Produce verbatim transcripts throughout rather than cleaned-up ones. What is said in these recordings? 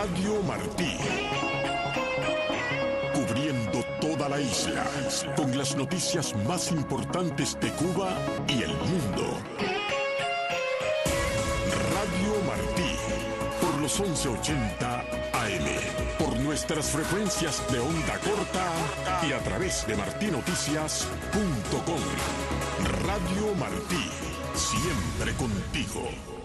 Radio Martí. Cubriendo toda la isla, con las noticias más importantes de Cuba y el mundo. Radio Martí, por los once ochenta A M, por nuestras frecuencias de onda corta y a través de martinoticias punto com. Radio Martí, siempre contigo.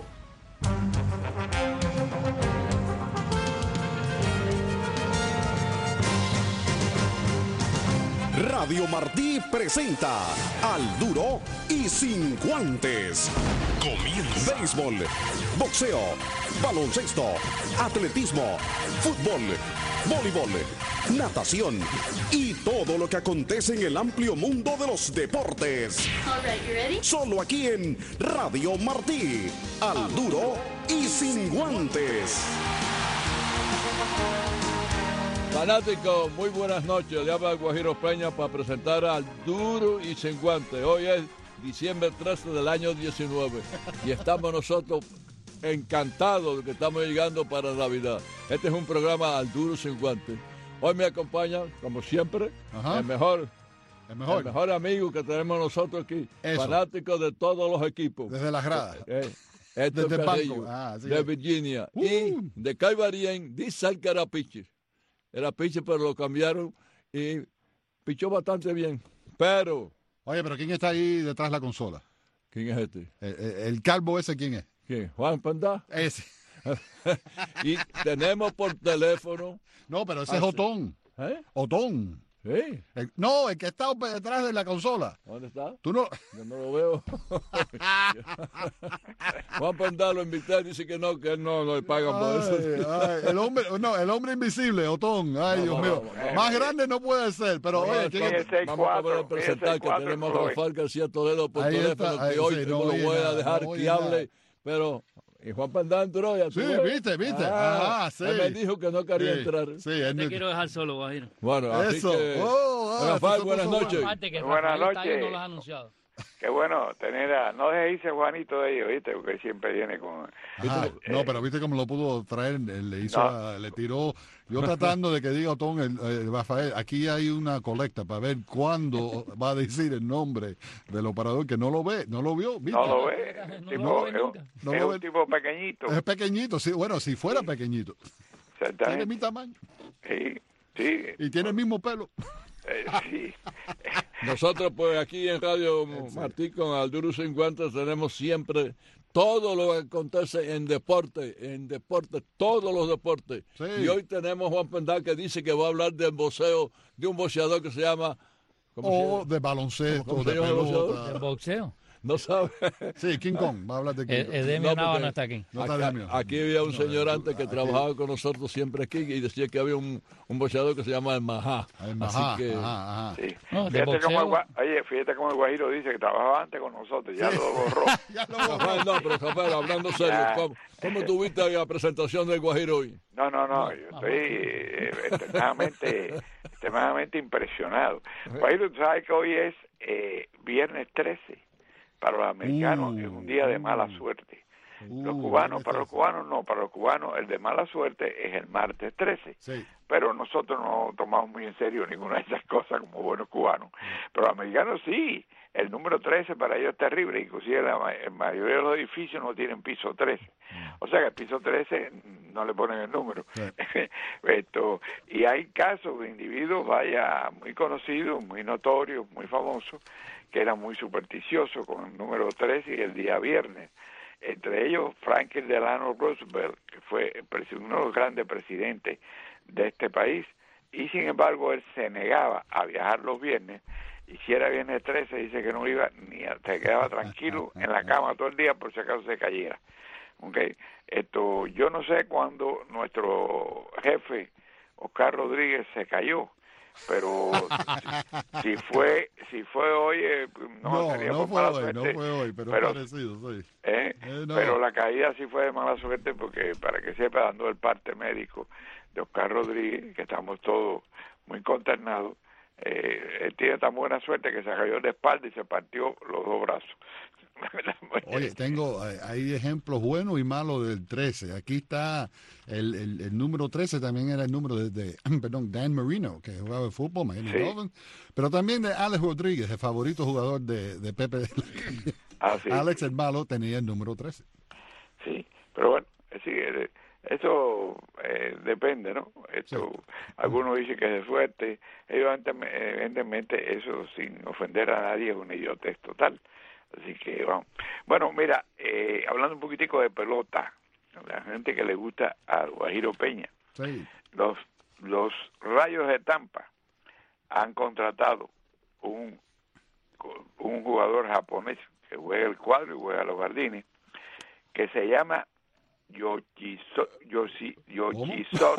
Radio Martí presenta Al Duro y Sin Guantes. Comienza. Béisbol, boxeo, baloncesto, atletismo, fútbol, voleibol, natación y todo lo que acontece en el amplio mundo de los deportes. All right, you ready? Solo aquí en Radio Martí. Al Duro y Sin Guantes. Fanáticos, muy buenas noches. Le habla Guajiro Peña para presentar Al Duro y Sin Guantes. Hoy es diciembre trece del año diecinueve y estamos nosotros encantados de que estamos llegando para Navidad. Este es un programa Al Duro y Sin Guantes. Hoy me acompaña, como siempre, el mejor, el mejor, el mejor amigo que tenemos nosotros aquí. Eso. Fanático de todos los equipos. Desde las gradas. Eh, este Desde el Carrillo, banco. Ah, sí. de Virginia. Uh. Y de Caibarien, dice que era pitcher. Era pitcher, pero lo cambiaron y pichó bastante bien. Pero... Oye, pero ¿quién está ahí detrás de la consola? ¿Quién es este? El, el, el calvo ese, ¿quién es? ¿Quién? ¿Juan Pandá? Ese. Y tenemos por teléfono... No, pero ese Ah, es Otón. ¿Eh? Otón. Sí. El- no, el que está detrás de la consola. ¿Dónde está? Tú no... Yo no lo veo. Juan Pandá lo invité, dice que no, que él no, no le pagan por eso. Ay, ay, el hombre, no, el hombre invisible, Otón. Ay, No, Dios no, mío. no, no, Más no. grande no puede ser, pero Vamos, oye, ¿quién vamos, es? seis, vamos a cuatro, poder presentar seis, que cuatro, tenemos a Floyd. Rafael García Toledo por Ahí teléfono, está, ahí que hoy sí, no no lo oye voy a nada, dejar no oye que hable, nada. pero... Y Juan Pandá entró ya. Sí, viste, viste. Ajá, sí. Él me dijo que no quería Sí, entrar. sí, él Te me- quiero dejar solo, Guajiro. Bueno, así Eso. que... Oh, ah, Rafael, se buenas puso noches. Aparte que Buenas Rafael está ahí, noches. no lo has anunciado. Qué bueno tener a... No deje irse Juanito de ellos, ¿viste? Porque siempre viene con... Ajá, no, pero viste cómo lo pudo traer, él le hizo, No. la- le tiró, yo tratando de que diga Otón, el, el Rafael, aquí hay una colecta para ver cuándo va a decir el nombre del operador que no lo ve, no lo vio, ¿viste? No lo ve. No El lo tipo- ve es un- nunca. No es lo un ve. tipo pequeñito. Es pequeñito, sí, bueno, si fuera pequeñito, tiene Exactamente. mi tamaño Sí, sí. y tiene el mismo pelo. Eh, sí. Nosotros, pues, aquí en Radio Martí con Al Duro Sin Guantes tenemos siempre todo lo que acontece en deporte, en deporte, todos los deportes. Sí. Y hoy tenemos a Juan Pendá que dice que va a hablar del boxeo, de un boxeador que se llama... ¿cómo se O llama? de baloncesto, ¿Cómo se de llama el ¿El pelota. boxeo? No sabe. Sí, King Kong, va a hablar de King Eh, Kong. Edemio No, Nava porque- no está aquí. No está Acá- Demio. aquí había un No, señor no, antes que aquí- trabajaba con nosotros siempre aquí y decía que había un, un boxeador que se llama el Majá. Ay, Así ajá, que... ajá, ajá. Sí. No, de Fíjate cómo el, boxeo. Gua- oye, fíjate cómo el Guajiro dice que trabajaba antes con nosotros. Ya lo borró. Ya lo Rafael, no, pero Rafael, hablando serio, Ya. ¿cómo, cómo tuviste la presentación del Guajiro hoy? No, no, no. Yo estoy eh, extremadamente, extremadamente impresionado. Guajiro, tú sabes que hoy es eh, viernes trece. Para los americanos Uh, es un día de mala uh. suerte. Uh, Los cubanos, ¿dónde para los estás? cubanos no, para los cubanos el de mala suerte es el martes trece. Sí. Pero nosotros no tomamos muy en serio ninguna de esas cosas como buenos cubanos. Pero los americanos sí, el número trece para ellos es terrible, inclusive la, ma- la mayoría de los edificios no tienen piso trece. O sea que el piso trece no le ponen el número. Sí. Esto, y hay casos de individuos, vaya, muy conocidos, muy notorios, muy famosos, que eran muy supersticiosos con el número trece y el día viernes. Entre ellos Franklin Delano Roosevelt, que fue el presi- uno de los grandes presidentes de este país, y sin embargo él se negaba a viajar los viernes, y si era viernes trece dice que no iba, ni a- se quedaba tranquilo en la cama todo el día por si acaso se cayera. Okay. Esto, yo no sé cuándo nuestro jefe Oscar Rodríguez se cayó, pero si, si fue si fue hoy eh, no, No, sería no por fue mala hoy, no suerte, fue hoy, pero, pero- es parecido, sí. ¿eh? Eh, no. Pero la caída sí fue de mala suerte porque, para que sepa, dando el parte médico de Oscar Rodríguez, que estamos todos muy consternados, eh, él tiene tan buena suerte que se cayó de espalda y se partió los dos brazos. Oye, tengo, hay ejemplos buenos y malos del trece. Aquí está el, el, el número trece, también era el número de, de perdón, Dan Marino, que jugaba de fútbol, Miami Sí. Dolphins, pero también de Alex Rodríguez, el favorito jugador de, de Pepe de la Calle. Ah, sí. Alex, el malo, tenía el número trece. Sí, pero bueno, sí, eh, eso eh, depende, ¿no? Esto, Sí. Algunos dicen que es de suerte, evidentemente, evidentemente eso sin ofender a nadie es una idiotez total. Así que vamos. Bueno, mira, eh, hablando un poquitico de pelota, la gente que le gusta a Guajiro Peña, Sí. los los Rayos de Tampa han contratado un un jugador japonés que juega el cuadro y juega los jardines, que se llama Yoshiso, Yoshi, Yoshiso,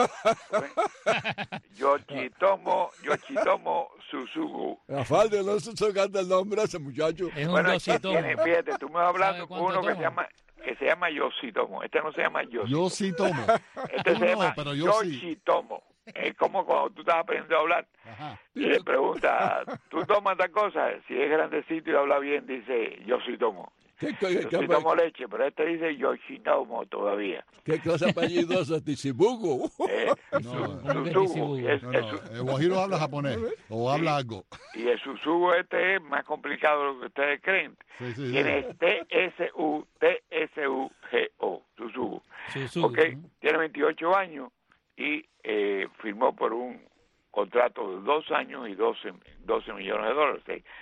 Yoshitomo, Yoshitomo Suzugu. Rafael, de no se sacando el nombre a ese muchacho. Es un Bueno, Yoshitomo. tiene, fíjate, tú me vas hablando ¿Sabe con cuánto uno que toma? se llama que se llama Yoshitomo. Este no se llama Yoshi. Yo sí tomo. Este Tú se no, llama pero yo sí. Yoshitomo. Es como cuando tú estás aprendiendo a hablar Ajá. y le preguntas, ¿tú tomas esta cosa? Si es grandecito y habla bien, dice Yoshitomo. ¿Qué, qué, Yo qué, sí tomo leche, pero este dice Yoshitomo todavía. qué clase de apellido es Tizibugo? Eh, No, su- ¿cómo que Suzugu, Tizibugo? es- No, es no, su- el Guajiro habla japonés o habla algo. y el Suzugu este es más complicado de lo que ustedes creen. Sí, sí, sí. Tiene T S U T S U G O, Suzugu. Suzugu, Ok, ¿no? tiene veintiocho años y eh, firmó por un contrato de dos años y doce, doce millones de dólares,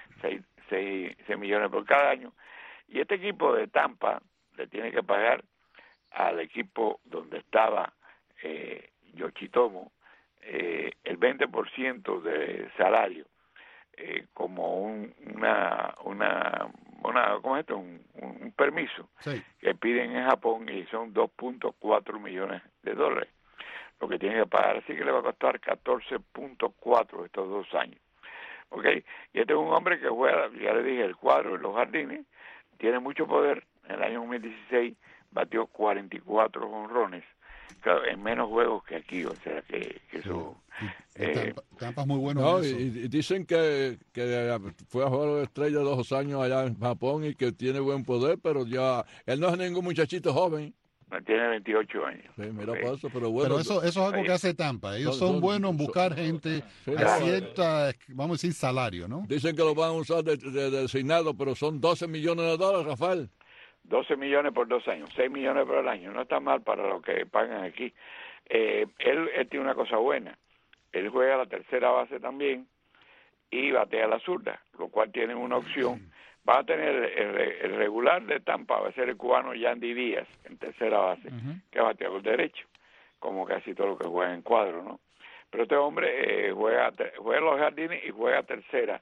seis millones por cada año. Y este equipo de Tampa le tiene que pagar al equipo donde estaba eh, Yoshitomo eh, el veinte por ciento de salario eh, como un, una, una, una, ¿cómo es esto? Un, un, un permiso Sí. que piden en Japón y son dos punto cuatro millones de dólares lo que tiene que pagar, así que le va a costar catorce punto cuatro estos dos años. ¿Ok? Y este es un hombre que juega, ya le dije, el cuadro en los jardines, tiene mucho poder. En el año dos mil dieciséis batió cuarenta y cuatro honrones, claro, en menos juegos que aquí, o sea que, que eso... Y eh, Tampa, Tampa es muy bueno No, en y, eso. y dicen que, que fue a jugar estrella dos años allá en Japón y que tiene buen poder, pero ya él no es ningún muchachito joven. tiene veintiocho años. Sí, mira, Ok. paso, pero bueno. Pero eso, eso es algo que hace Tampa. Ellos son- son son- buenos en son- buscar gente Sí, a claro. cierta, vamos a decir, salario, ¿no? Dicen que lo van a usar de, de- de designado, pero son doce millones de dólares, Rafael. doce millones por dos años, seis millones por el año, no está mal para lo que pagan aquí. Eh, él, él tiene una cosa buena, él juega la tercera base también y batea la zurda, lo cual tiene una opción. Va a tener el, el regular de Tampa, va a ser el cubano Yandy Díaz en tercera base, que es bateador derecho, como casi todo lo que juega en cuadro, ¿no? Pero este hombre eh, juega, juega los jardines y juega tercera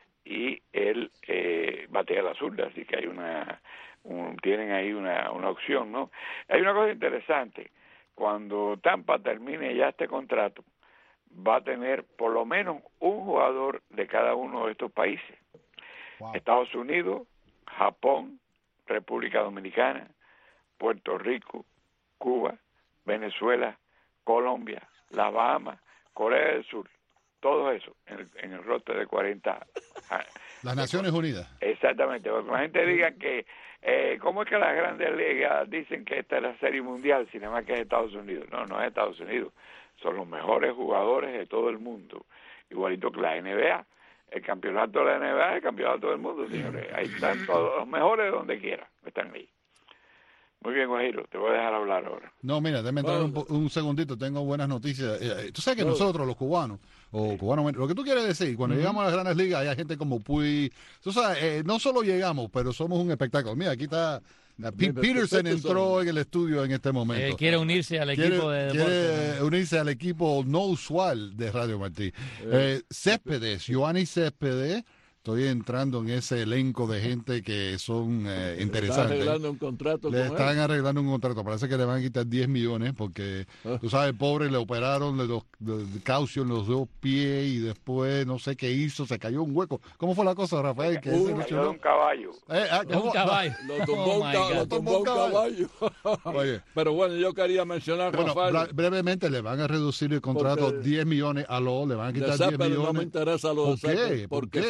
y él eh, batea la zurda, así que hay una un, tienen ahí una, una opción, ¿no? Hay una cosa interesante, cuando Tampa termine ya este contrato, va a tener por lo menos un jugador de cada uno de estos países. Wow. Estados Unidos, Japón, República Dominicana, Puerto Rico, Cuba, Venezuela, Colombia, las Bahamas, Corea del Sur, todo eso en el, en el roster de cuarenta. Las Naciones Unidas. Exactamente, porque la gente diga que, eh, ¿cómo es que las grandes ligas dicen que esta es la serie mundial, sin más que es Estados Unidos? No, no es Estados Unidos, son los mejores jugadores de todo el mundo, igualito que la N B A. El campeonato de la N B A es el campeonato del mundo, señores. Ahí están todos los mejores de donde quiera, están ahí. Muy bien, Guajiro, te voy a dejar hablar ahora. No, mira, déjame entrar un, po- un segundito, tengo buenas noticias. Eh, tú sabes que nosotros, los cubanos, o cubanos, lo que tú quieres decir, cuando llegamos a las grandes ligas, hay gente como Puy. Tú sabes, eh, no solo llegamos, pero somos un espectáculo. Mira, aquí está. uh, Pete Mira, Peterson Peterson. entró en el estudio en este momento. Eh, quiere unirse al Quiere, equipo de quiere deporte, ¿no? unirse al equipo no usual de Radio Martí. Eh, Céspedes, Giovanni Céspedes, estoy entrando en ese elenco de gente que son eh, Están interesantes. arreglando un contrato Le con están él. arreglando un contrato. Parece que le van a quitar diez millones porque, tú sabes, pobre, le operaron de los de, de calcio en los dos pies y después no sé qué hizo, se cayó un hueco. ¿Cómo fue la cosa, Rafael? Que Uh, se Cayó de lesionó? un caballo. Eh, ah, Es un ¿cómo? caballo. Lo tumbó, Oh, un, my ca- God. lo tumbó un caballo. Oye. Pero bueno, yo quería mencionar, Bueno, Rafael, bra- brevemente le van a reducir el contrato Porque- diez millones a lo, le van a de quitar diez Céspedes no me millones. interesa lo de ¿Por qué? Céspedes, ¿Por porque qué? Céspedes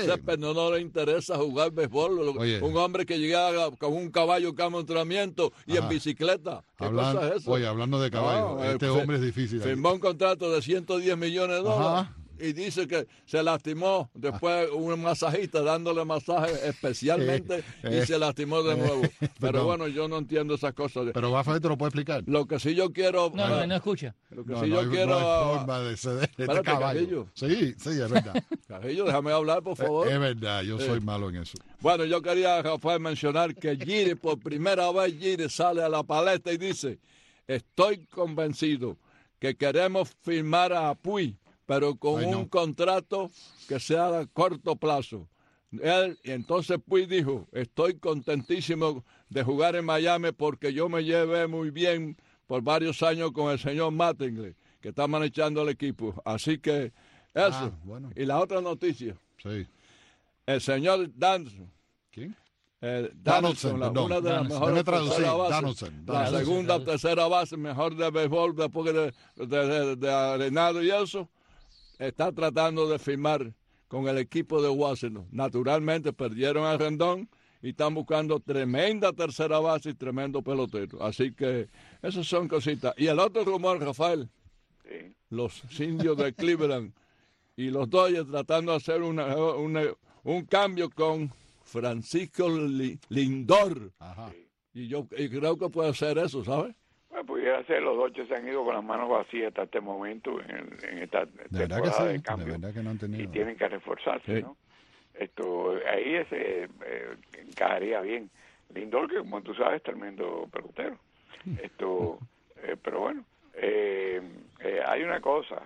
no, no le interesa jugar béisbol. Oye. Un hombre que llegaba con un caballo cada entrenamiento y Ajá. en bicicleta. ¿Qué Hablan- cosa es eso? Oye, hablando de caballo, No, este eh, hombre es difícil. Firmó un contrato de ciento diez millones de dólares. Ajá. Y dice que se lastimó después un masajista dándole masaje especialmente Eh, y se lastimó de eh, nuevo. Pero perdón. bueno, yo no entiendo esas cosas. Pero Rafael te lo puede explicar. Lo que sí yo quiero... No, no, no escucha. Lo que No, sí no yo hay, quiero... no hay forma de ceder este Espérate, caballo. Carrillo. Sí, sí, es verdad. Carrillo, déjame hablar, por favor. es, es verdad, yo soy Eh. malo en eso. Bueno, yo quería, Rafael, mencionar que Giri, por primera vez, Giri sale a la palestra y dice, estoy convencido que queremos firmar a Puig, pero con Ay, no. un contrato que sea a corto plazo. Él, y entonces Puig dijo, estoy contentísimo de jugar en Miami porque yo me llevé muy bien por varios años con el señor Mattingly, que está manejando el equipo. Así que eso. Ah, bueno. Y la otra noticia, Sí. el señor Danson. ¿Quién? Eh, Donaldson, Donaldson, la- perdón. una de las Donaldson. mejores Déjame traducir, terceras bases. Donaldson, La Donaldson. segunda o tercera base mejor de béisbol después de, de, de, de Arenado y eso, está tratando de firmar con el equipo de Washington. Naturalmente perdieron a Rendón y están buscando tremenda tercera base y tremendo pelotero. Así que esas son cositas. Y el otro rumor, Rafael, Sí. los indios de Cleveland y los Dodgers tratando de hacer una, una- un cambio con Francisco Li- Lindor. Ajá. Y yo y creo que puede ser eso, ¿sabes? Bueno, pudiera ser, los Dodgers se han ido con las manos vacías hasta este momento en, el- en esta De verdad que temporada sí, de de cambio. verdad que no han tenido. Y tienen que reforzarse, Sí. ¿no? Esto, ahí ese eh, encajaría bien. Lindor, que como tú sabes, es tremendo pelotero. Esto, eh, pero bueno, eh, eh, hay una cosa.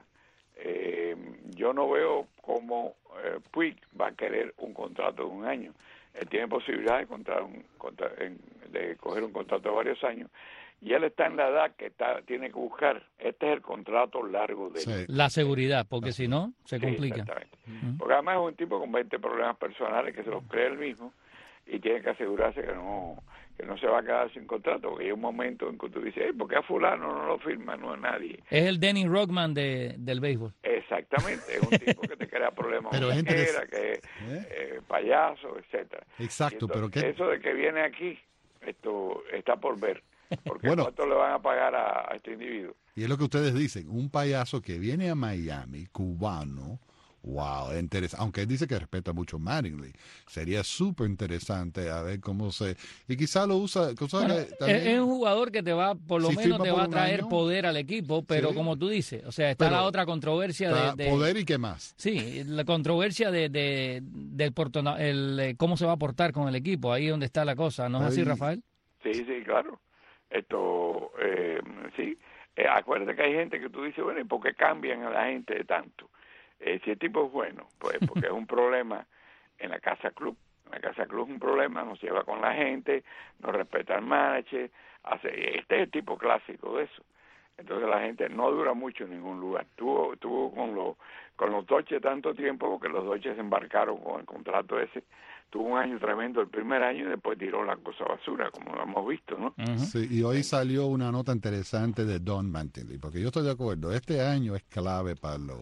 Eh, yo no veo cómo eh, Puig va a querer un contrato de un año. Él tiene posibilidad de, contar un, contra- en- de coger un contrato de varios años. Y él está en la edad que está, tiene que buscar. Este es el contrato largo de él. Sí. La seguridad, porque si no, se Sí, complica. exactamente. Porque además es un tipo con veinte problemas personales que se los cree él mismo y tiene que asegurarse que no que no se va a quedar sin contrato. Porque hay un momento en que tú dices, "Ey, ¿por qué a fulano no lo firma? No a nadie." Es el Denny Rodman de, del béisbol. Exactamente, es un tipo que te crea problemas Pero con es la cara, interes- que ¿Eh? eh, payaso, etcétera. Exacto, Y pero entonces, ¿qué? eso de que viene aquí, esto está por ver. Porque Bueno. ¿cuánto le van a pagar a, a este individuo? Y es lo que ustedes dicen, un payaso que viene a Miami, cubano, wow, interesante. Aunque él dice que respeta mucho Mattingly, sería súper interesante a ver cómo se... Y quizá lo usa... que usa Bueno, que es, también- es un jugador que te va, por lo Si menos firma te por va a un traer año. poder al equipo, pero Sí. como tú dices, o sea, está Pero la otra controversia está de, de- poder y qué más. Sí, la controversia de, de del portona- el, eh, cómo se va a portar con el equipo, ahí donde está la cosa, ¿no es así, Ahí- Rafael? Sí, sí, claro. Esto, eh, sí. Eh, acuérdate que hay gente que tú dices, bueno, ¿y por qué cambian a la gente de tanto? Eh, si el tipo es bueno, pues porque es un problema en la casa club. En la casa club es un problema, no se lleva con la gente, no respeta al manager. Hace, este es el tipo clásico de eso. Entonces la gente no dura mucho en ningún lugar. Tuvo, tuvo con los con los Dodgers tanto tiempo porque los Dodgers se embarcaron con el contrato ese. Tuvo un año tremendo el primer año y después tiró la cosa basura, como lo hemos visto, ¿no? Ujú. Sí, y hoy salió una nota interesante de Don Mattingly, porque yo estoy de acuerdo, este año es clave para los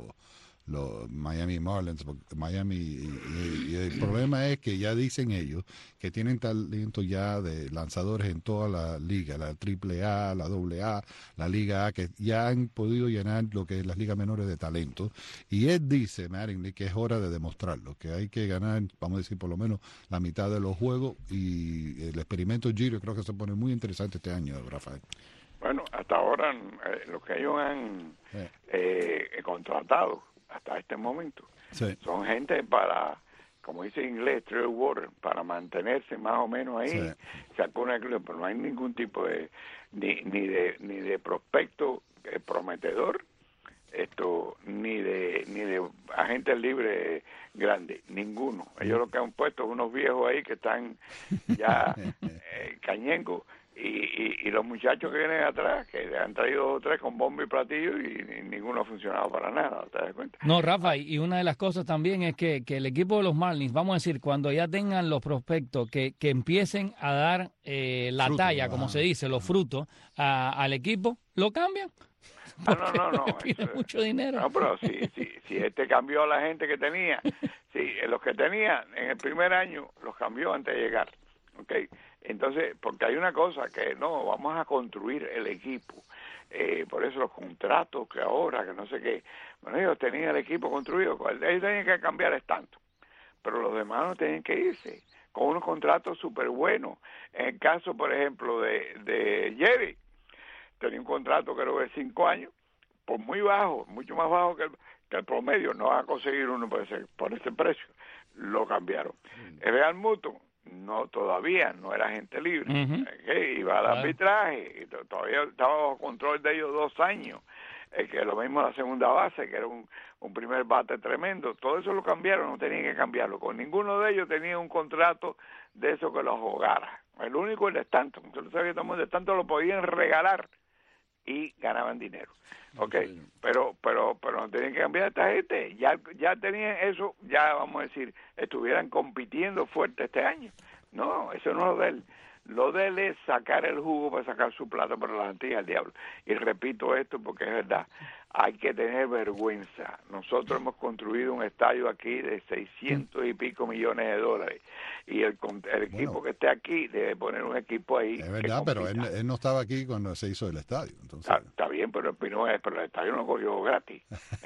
los Miami Marlins, porque Miami, y, y- y el problema es que ya dicen ellos que tienen talento ya de lanzadores en toda la liga, la triple A, la doble A, la liga A, que ya han podido llenar lo que es las ligas menores de talento, y él dice, Mattingly, que es hora de demostrarlo, que hay que ganar, vamos a decir, por lo menos la mitad de los juegos, y el experimento Giro creo que se pone muy interesante este año, Rafael. Bueno, hasta ahora eh, lo que ellos han Eh. eh, contratado hasta este momento Sí. son gente para, como dice en inglés, trail water, para mantenerse más o menos ahí. Sí. Sacó una, pero no hay ningún tipo de ni ni de ni de prospecto eh, prometedor, esto ni de ni de agentes libres grandes, ninguno. Ellos lo que han puesto es unos viejos ahí que están ya eh, cañengos. Y, y, y los muchachos que vienen atrás, que han traído dos o tres con bombo y platillo y, y ninguno ha funcionado para nada, ¿te das cuenta? No, Rafa, y una de las cosas también es que, que el equipo de los Marlins, vamos a decir, cuando ya tengan los prospectos que, que empiecen a dar eh, la Fruto, talla, como ajá. se dice, los frutos a- al equipo, ¿lo cambian? Ah, no, no, no. Tiene eso- mucho dinero. No, pero si, si, si este cambió a la gente que tenía, si Sí, los que tenía en el primer año los cambió antes de llegar, ¿ok? Entonces, porque hay una cosa que no, vamos a construir el equipo. Eh, por eso los contratos que ahora, que no sé qué, bueno, ellos tenían el equipo construido, ellos tenían que cambiar es tanto, pero los demás no tenían que irse, con unos contratos súper buenos. En el caso, por ejemplo, de, de Jerry, tenía un contrato creo de cinco años, por muy bajo, mucho más bajo que el, que el promedio, no va a conseguir uno por ese, por ese precio, lo cambiaron. Mm. El Real Muto, no, todavía no era agente libre, uh-huh. ¿okay? Iba al claro. arbitraje, y todavía estaba bajo control de ellos dos años, eh, que lo mismo la segunda base, que era un, un primer bate tremendo, todo eso lo cambiaron, no tenían que cambiarlo, con ninguno de ellos tenía un contrato de eso que los ahogara, el único el de Stanton, el de Stanton lo podían regalar y ganaban dinero, okay, sí. pero pero pero no tenían que cambiar esta gente, ya ya tenían eso, ya vamos a decir, estuvieran compitiendo fuerte este año. No, eso no es lo de él. Lo de él es sacar el jugo para sacar su plata para la antilla del diablo. Y repito esto porque es verdad, hay que tener vergüenza. Nosotros hemos construido un estadio aquí de seiscientos y pico millones de dólares. Y el, el equipo bueno, que esté aquí debe poner un equipo ahí. Es verdad, pero él, él no estaba aquí cuando se hizo el estadio. Entonces... Está, está bien, pero, pero el estadio no lo cogió gratis.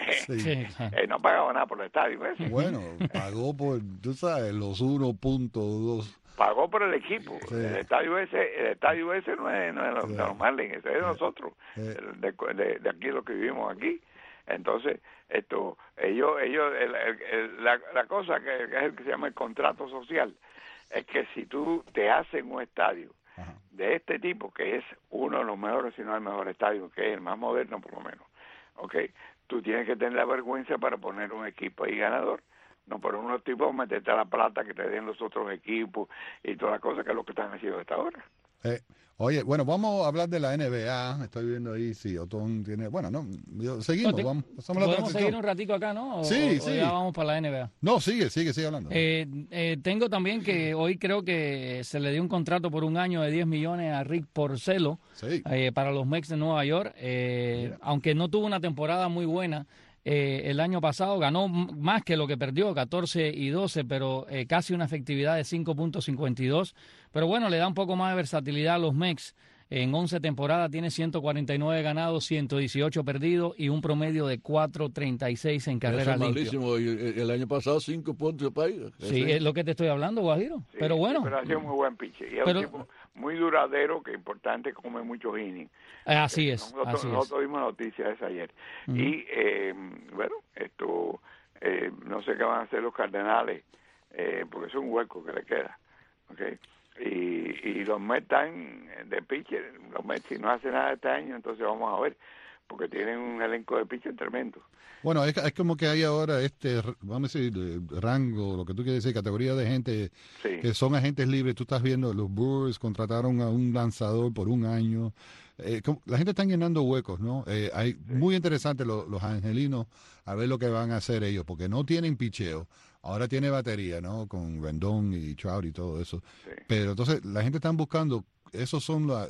sí. Él no pagaba nada por el estadio. ¿Ves? Bueno, pagó por, tú sabes, los uno punto dos. Pagó por el equipo. Sí. El estadio ese, el estadio ese no es, no es sí. de los Marlins, ese es de nosotros, sí. de, de, de aquí los que vivimos aquí. Entonces, esto, ellos, ellos, el, el, el, la, la cosa que, que es el que se llama el contrato social, es que si tú te haces un estadio Ajá. de este tipo, que es uno de los mejores, si no el mejor estadio, que es el más moderno por lo menos, okay, tú tienes que tener la vergüenza para poner un equipo ahí ganador. No, pero unos tipos meterte a la plata que te den los otros equipos y todas las cosas que es lo que están haciendo hasta ahora. Eh, oye, bueno, vamos a hablar de la N B A. Estoy viendo ahí si Otón tiene... Bueno, no, yo, seguimos. te, vamos, ¿Podemos seguir un ratico acá, no? O, sí, o, sí. O ya vamos para la N B A. No, sigue, sigue, sigue hablando. Eh, eh, tengo también que hoy creo que se le dio un contrato por un año de diez millones a Rick Porcello sí. eh, para los Mets de Nueva York. Eh, aunque no tuvo una temporada muy buena, Eh, el año pasado ganó más que lo que perdió, catorce y doce, pero eh, casi una efectividad de cinco punto cincuenta y dos. Pero bueno, le da un poco más de versatilidad a los Mets. En once temporadas tiene ciento cuarenta y nueve ganados, ciento dieciocho perdidos y un promedio de cuatro treinta y seis en carrera limpia. Malísimo. Y el año pasado cinco puntos de país. Sí, es lo que te estoy hablando, Guajiro. Sí, pero bueno. Sí, pero ha sido muy buen pitcher. Y es pero, un tipo muy duradero, que es importante, come muchos innings. Así es. Nosotros, así nosotros es. vimos noticias de esa ayer. Uh-huh. Y, eh, bueno, esto, eh, no sé qué van a hacer los Cardenales, eh, porque es un hueco que le queda. ¿Okay? Y, y los Mets están de pitcher, los Mets si no hacen nada este año, entonces vamos a ver, porque tienen un elenco de pitcher tremendo. Bueno, es, es como que hay ahora este, vamos a decir, rango, lo que tú quieres decir, categoría de gente sí. que son agentes libres. Tú estás viendo, los Brewers contrataron a un lanzador por un año. Eh, la gente está llenando huecos, ¿no? Eh, hay sí. Muy interesante lo, los angelinos a ver lo que van a hacer ellos, porque no tienen picheo. Ahora tiene batería, ¿no? Con Rendón y Trout y todo eso. Sí. Pero entonces la gente está buscando, esos son los,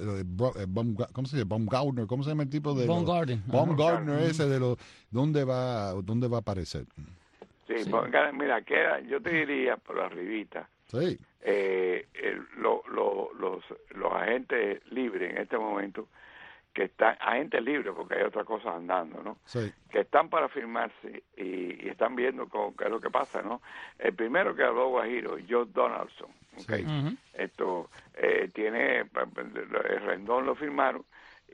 ¿cómo se llama? Baumgartner, ¿cómo se llama el tipo de? Baumgartner. Baumgartner ese de los, ¿dónde va, dónde va a aparecer? Sí, sí. Mira, queda, yo te diría por arribita. Sí. Eh, el, lo, lo, los, los agentes libres en este momento, que están, agentes libres porque hay otras cosas andando, ¿no? Sí. Que están para firmarse y, y están viendo cómo, qué es lo que pasa, ¿no? El primero que habló Guajiro, Joe Donaldson, ¿okay? Sí. Uh-huh. Esto eh, tiene, el Rendón lo firmaron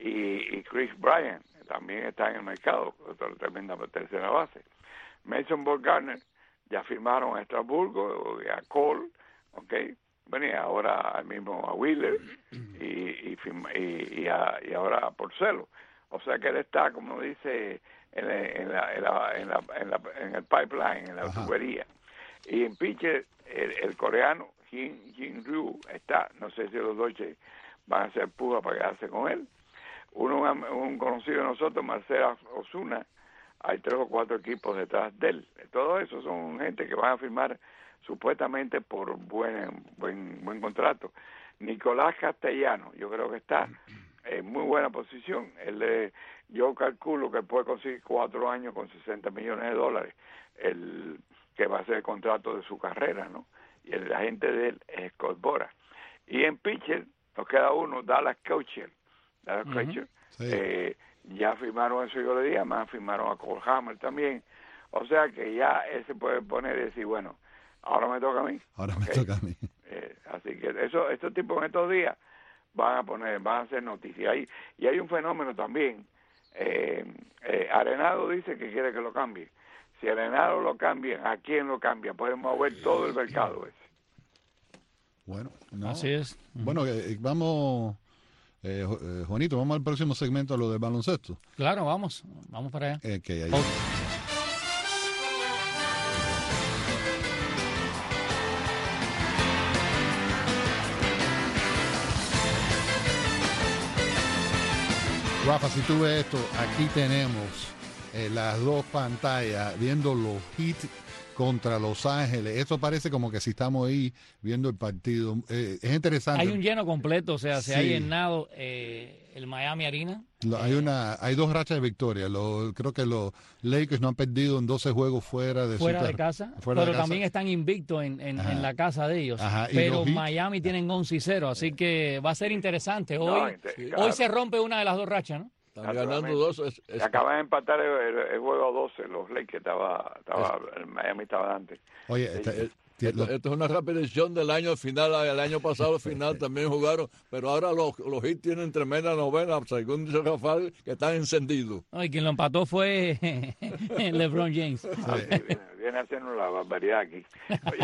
y, y Chris Bryant también está en el mercado, otra tremenda tercera base. Mason Bumgarner ya firmaron a Estrasburgo, a Cole, ¿ok? Bueno, y ahora al mismo a Wheeler y, y, y, y, a, y ahora a Porcello. O sea que él está, como dice, en, en, la, en, la, en, la, en, la, en el pipeline, en la Ajá. tubería. Y en pitcher, el, el coreano Jin, Jin Ryu está, no sé si los Dodgers van a hacer puja para quedarse con él. Uno, un conocido de nosotros, Marcelo Osuna, hay tres o cuatro equipos detrás de él. Todo eso son gente que van a firmar supuestamente por buen buen buen contrato. Nicolás Castellano, yo creo que está en muy buena posición. Él, eh, yo calculo que puede conseguir cuatro años con sesenta millones de dólares. El que va a ser el contrato de su carrera, ¿no? Y el agente de él es Scott Boras. Y en pitcher nos queda uno, Dallas Keuchel. Dallas uh-huh. Keuchel. Sí. Eh, ya firmaron eso, yo le dije, además firmaron a Cole Hammer también. O sea que ya él se puede poner y decir, bueno, ahora me toca a mí. Ahora me okay. toca a mí. Eh, así que eso, estos tipos en estos días van a poner, van a hacer noticias. Y, y hay un fenómeno también. Eh, eh, Arenado dice que quiere que lo cambie. Si Arenado lo cambia, ¿a quién lo cambia? Podemos mover todo el mercado ese. Bueno, no. Así es. Bueno, eh, vamos... Eh, eh, Juanito, vamos al próximo segmento a lo del baloncesto. Claro, vamos, vamos para allá. Eh, que ahí... okay. Rafa, si tú ves esto, aquí tenemos eh, las dos pantallas viendo los Heat contra Los Ángeles. Esto parece como que si estamos ahí viendo el partido. Eh, es interesante. Hay un lleno completo, o sea, se sí. ha llenado eh, el Miami Arena. Lo, hay una, hay dos rachas de victoria. Lo, creo que los Lakers no han perdido en doce juegos fuera de fuera su de casa, fuera pero de casa. También están invictos en, en, en la casa de ellos. Ajá, pero Miami tienen once y cero, así que va a ser interesante. Hoy, no, sí, claro. hoy se rompe una de las dos rachas, ¿no? Están ganando dos. Es, es... Acaban de empatar el, el, el juego a doce, los Lakers estaba, estaba es... el Miami estaba antes. Oye, esta, sí. Esto, esto es una repetición del año final, el año pasado final también jugaron, pero ahora los, los Heat tienen tremenda novena, según dice Rafael, que están encendidos. No, y quien lo empató fue LeBron James. Ah, sí, viene, viene haciendo la barbaridad aquí. Oye,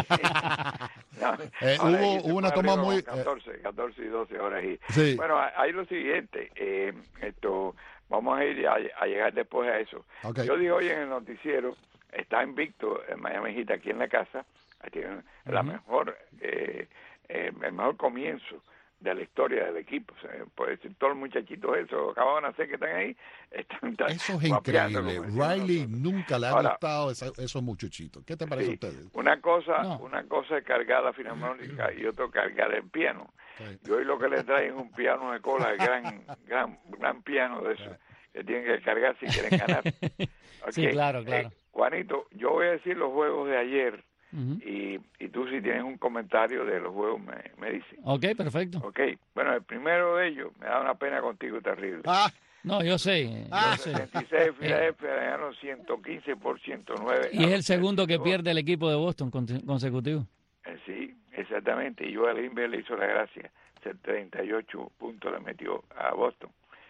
no, eh, hubo, hubo una toma muy... catorce, catorce y doce horas. Y, sí. Bueno, hay lo siguiente, eh, esto vamos a ir a, a llegar después a eso. Okay. Yo digo hoy en el noticiero, está invicto el Miami Heat aquí en la casa, tiene la uh-huh. mejor eh, eh, el mejor comienzo de la historia del equipo. O sea, puede decir, todos los muchachitos esos acaban de hacer que están ahí, están, eso es increíble. Riley nunca le ha Ahora, gustado esa, esos muchachitos. ¿Qué te parece sí, a ustedes? Una cosa, no. una cosa es cargar la filarmónica y otro cargar el piano. Okay. Y hoy lo que le traen es un piano de cola, el gran, gran, gran piano de eso, que tienen que cargar si quieren ganar. Okay. Sí, claro, claro. Eh, Juanito, yo voy a decir los juegos de ayer. Uh-huh. Y, y tú si tienes un comentario de los juegos me, me dices. Ok, perfecto. Ok, bueno, el primero de ellos me da una pena contigo terrible. Ah, no, yo sé. Ah, yo sé. setenta y seis Filadelfia ganaron ciento quince por ciento nueve. Y es el segundo que pierde el equipo de Boston consecutivo. Eh, sí, exactamente. Y Joel Embiid le hizo la gracia. treinta y ocho puntos le metió a Boston.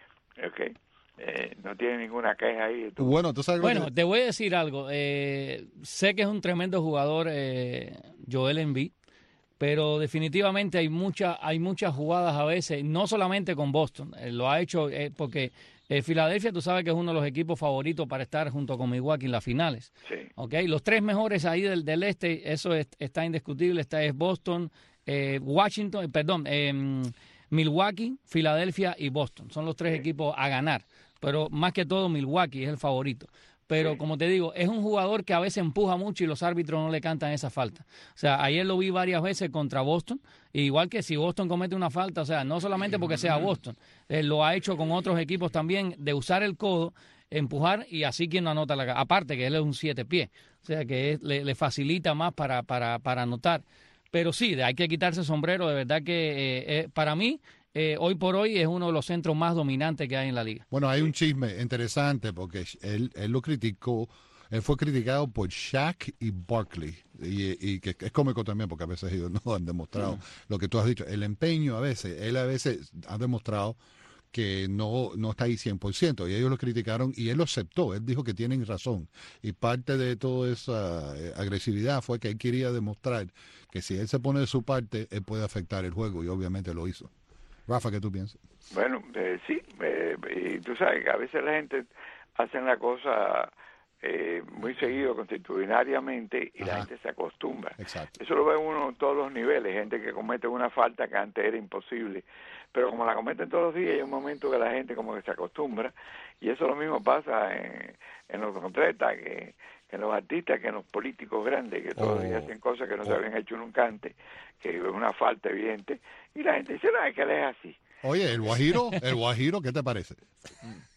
Ok. Eh, no tiene ninguna queja ahí. ¿Tú? Bueno, ¿tú sabes bueno que... te voy a decir algo. Eh, sé que es un tremendo jugador, eh, Joel Embiid, pero definitivamente hay muchas hay muchas jugadas a veces, no solamente con Boston. Eh, lo ha hecho eh, porque eh, Filadelfia, tú sabes que es uno de los equipos favoritos para estar junto con Milwaukee en las finales. Sí. Okay, los tres mejores ahí del, del este, eso es, está indiscutible. Está es Boston, eh, Washington, eh, perdón, eh, Milwaukee, Filadelfia y Boston. Son los tres sí. equipos a ganar. Pero más que todo Milwaukee es el favorito. Pero sí. como te digo, es un jugador que a veces empuja mucho y los árbitros no le cantan esa falta. O sea, ayer lo vi varias veces contra Boston, igual que si Boston comete una falta, o sea, no solamente porque sea Boston, eh, lo ha hecho con otros equipos también, de usar el codo, empujar y así quien no anota la... Aparte que él es un siete pies, o sea que es, le, le facilita más para, para, para anotar. Pero sí, hay que quitarse el sombrero, de verdad que eh, eh, para mí... Eh, hoy por hoy es uno de los centros más dominantes que hay en la liga. Bueno, hay un chisme interesante porque él, él lo criticó, él fue criticado por Shaq y Barkley, y, y que es cómico también porque a veces ellos no han demostrado uh-huh. lo que tú has dicho, el empeño a veces, él a veces ha demostrado que no, no está ahí cien por ciento, y ellos lo criticaron y él lo aceptó, él dijo que tienen razón, y parte de toda esa eh, agresividad fue que él quería demostrar que si él se pone de su parte, él puede afectar el juego, y obviamente lo hizo. Rafa, ¿qué tú piensas? Bueno, eh, sí, eh, y tú sabes que a veces la gente hace la cosa eh, muy seguido, constitucionariamente, y Ajá. la gente se acostumbra. Exacto. Eso lo ve uno en todos los niveles, gente que comete una falta que antes era imposible, pero como la cometen todos los días, hay un momento que la gente como que se acostumbra, y eso lo mismo pasa en, en los atletas, que, que en los artistas, que en los políticos grandes, que todos los días hacen cosas que no oh. se habían hecho nunca antes, que es una falta evidente, y la gente dice, no, es que él es así. Oye, el Guajiro, el Guajiro, ¿qué te parece? Bueno,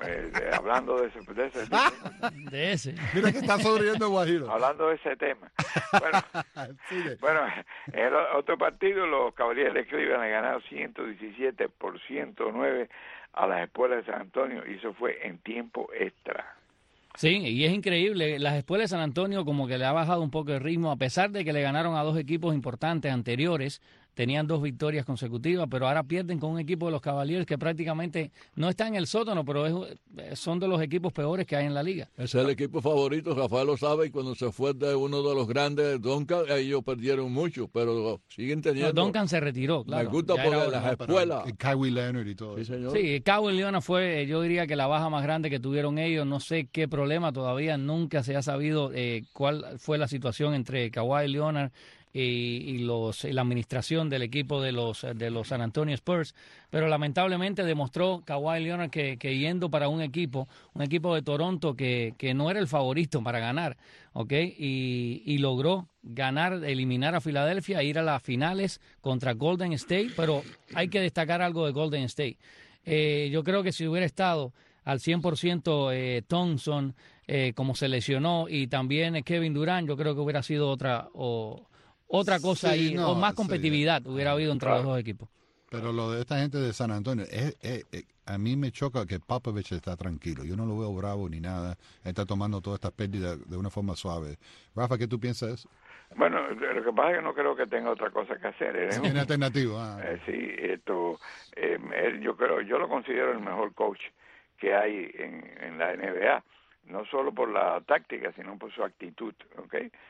eh, eh, hablando de ese, de ese tipo, De ese. Mira que está sonriendo Guajiro. hablando de ese tema. Bueno, Sigue. bueno, en el otro partido los Cavaliers de Cleveland han ganado ciento diecisiete por ciento nueve a las Espuelas de San Antonio y eso fue en tiempo extra. Sí, y es increíble. Las Espuelas de San Antonio como que le ha bajado un poco el ritmo, a pesar de que le ganaron a dos equipos importantes anteriores. Tenían dos victorias consecutivas, pero ahora pierden con un equipo de los Cavaliers que prácticamente no está en el sótano, pero es, son de los equipos peores que hay en la liga. Ese es el equipo favorito, Rafael lo sabe, y cuando se fue de uno de los grandes, Duncan, ellos perdieron mucho, pero siguen teniendo... No, Duncan se retiró, claro. Me gusta Ya porque era- las No, pero escuelas... el Kawhi Leonard y todo Sí, eso. señor. Sí, Kawhi Leonard fue, yo diría que la baja más grande que tuvieron ellos. No sé qué problema todavía, nunca se ha sabido eh, cuál fue la situación entre Kawhi Leonard y, y los y la administración del equipo de los de los San Antonio Spurs, pero lamentablemente demostró Kawhi Leonard que, que yendo para un equipo, un equipo de Toronto que, que no era el favorito para ganar, ¿ok? Y, y logró ganar, eliminar a Filadelfia, ir a las finales contra Golden State, pero hay que destacar algo de Golden State. Eh, yo creo que si hubiera estado al cien por ciento eh, Thompson, eh, como se lesionó, y también eh, Kevin Durant, yo creo que hubiera sido otra o, otra cosa Sí, ahí, no, o más sí. competitividad hubiera habido entre Claro. los dos equipos. Pero lo de esta gente de San Antonio, es, es- es- a mí me choca que Popovich está tranquilo. Yo no lo veo bravo ni nada. Él está tomando todas estas pérdidas de una forma suave. Rafa, ¿qué tú piensas de eso? Bueno, lo que pasa es que no creo que tenga otra cosa que hacer. Él es un- Tiene alternativo. Ah. Eh, sí, esto, eh, él, yo creo, yo lo considero el mejor coach que hay en, en la N B A, no solo por la táctica, sino por su actitud, ¿ok?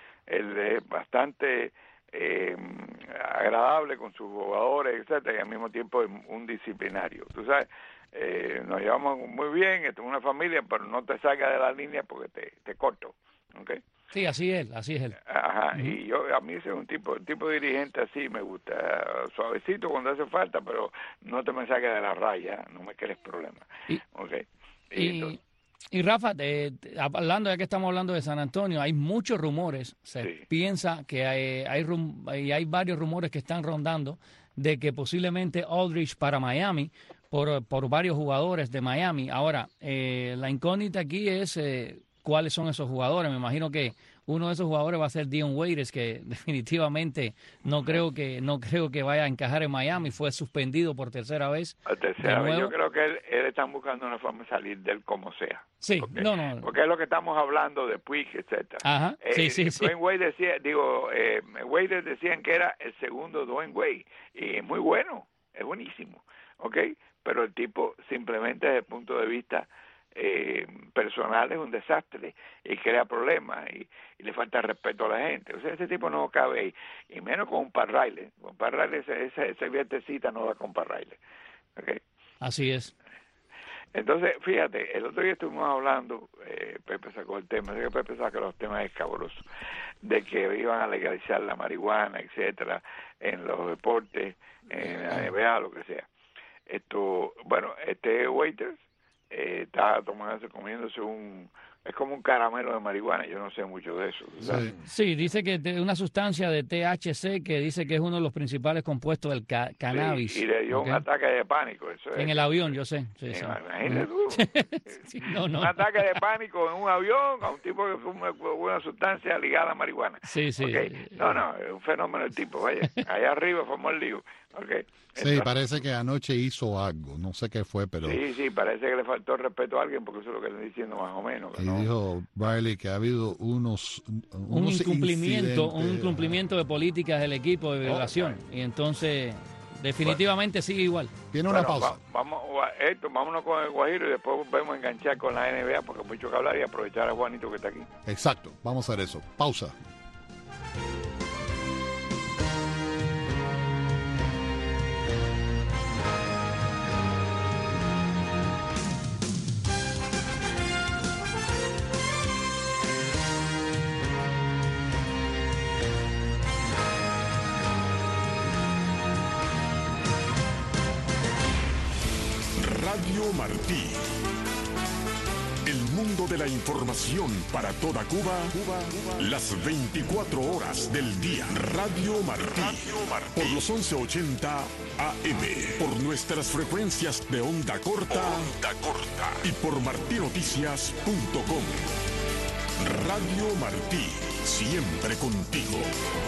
Él es bastante eh, agradable con sus jugadores, etcétera, y al mismo tiempo es un disciplinario. Tú sabes, eh, nos llevamos muy bien, esto es una familia, pero no te salgas de la línea porque te, te corto, ¿ok? Sí, así es, así es él. Ajá, y yo, a mí ese es un tipo, tipo de dirigente así, me gusta, suavecito cuando hace falta, pero no te me saques de la raya, no me quieres problema, Y- ¿ok? Y, entonces- y Rafa, eh, hablando, ya que estamos hablando de San Antonio, hay muchos rumores, se Sí. piensa que hay, hay, rum- hay, hay varios rumores que están rondando de que posiblemente Aldridge para Miami, por, por varios jugadores de Miami. Ahora, eh, la incógnita aquí es eh, cuáles son esos jugadores. Me imagino que uno de esos jugadores va a ser Dion Waiters, que definitivamente no creo que no creo que vaya a encajar en Miami. Fue suspendido por tercera vez. La tercera de vez, nuevo. yo creo que él, él está buscando una forma de salir de él como sea. Sí, ¿ok? no, no. Porque es lo que estamos hablando de Puig, etcétera. Ajá, sí, sí, sí. Dwayne Wade decía, digo, eh, Wade decían que era el segundo Dwayne Wade, y es muy bueno, es buenísimo, ¿ok? Pero el tipo simplemente desde el punto de vista eh, personal es un desastre y crea problemas y, y le falta respeto a la gente. O sea, ese tipo no cabe ahí, y menos con un Pat Riley. Con Pat Riley ese, ese, ese vietecita no da con Pat Riley, ¿ok? Así es. Entonces, fíjate, el otro día estuvimos hablando, eh, Pepe sacó el tema, sé que Pepe saca los temas escabrosos, de que iban a legalizar la marihuana, etcétera, en los deportes, en la N B A, lo que sea. Esto, bueno, este Waiters eh, está tomándose, comiéndose un, es como un caramelo de marihuana, yo no sé mucho de eso, ¿sabes? Sí. Sí, dice que de una sustancia de T H C que dice que es uno de los principales compuestos del ca- cannabis. Sí, y le dio ¿ok? un ataque de pánico, eso es. En el avión, yo sé. Sí, sí. Imagínate tú. Sí, no, no. Un ataque de pánico en un avión a un tipo que fuma una sustancia ligada a marihuana. Sí, sí. Ok. No, no, es un fenómeno el tipo, vaya. Allá arriba formó el lío. Okay. Sí, Entonces, parece que anoche hizo algo. No sé qué fue, pero... sí, sí, parece que le faltó respeto a alguien porque eso es lo que le estoy diciendo más o menos. que Y no. dijo Riley que ha habido unos, Un unos incumplimiento, un incidentes. incumplimiento de políticas del equipo de violación. Y entonces, definitivamente sigue igual. Tiene una Bueno, pausa. va- vamos, esto, vámonos con el Guajiro y después vamos a enganchar con la N B A porque hay mucho que hablar y aprovechar a Juanito que está aquí. Exacto, vamos a hacer eso. Pausa. Radio Martí. El mundo de la información para toda Cuba, Cuba, Cuba. Las veinticuatro horas del día. Radio Martí. Radio Martí. Por los once ochenta A M. Por nuestras frecuencias de onda corta. Onda corta. Y por martí noticias punto com. Radio Martí. Siempre contigo.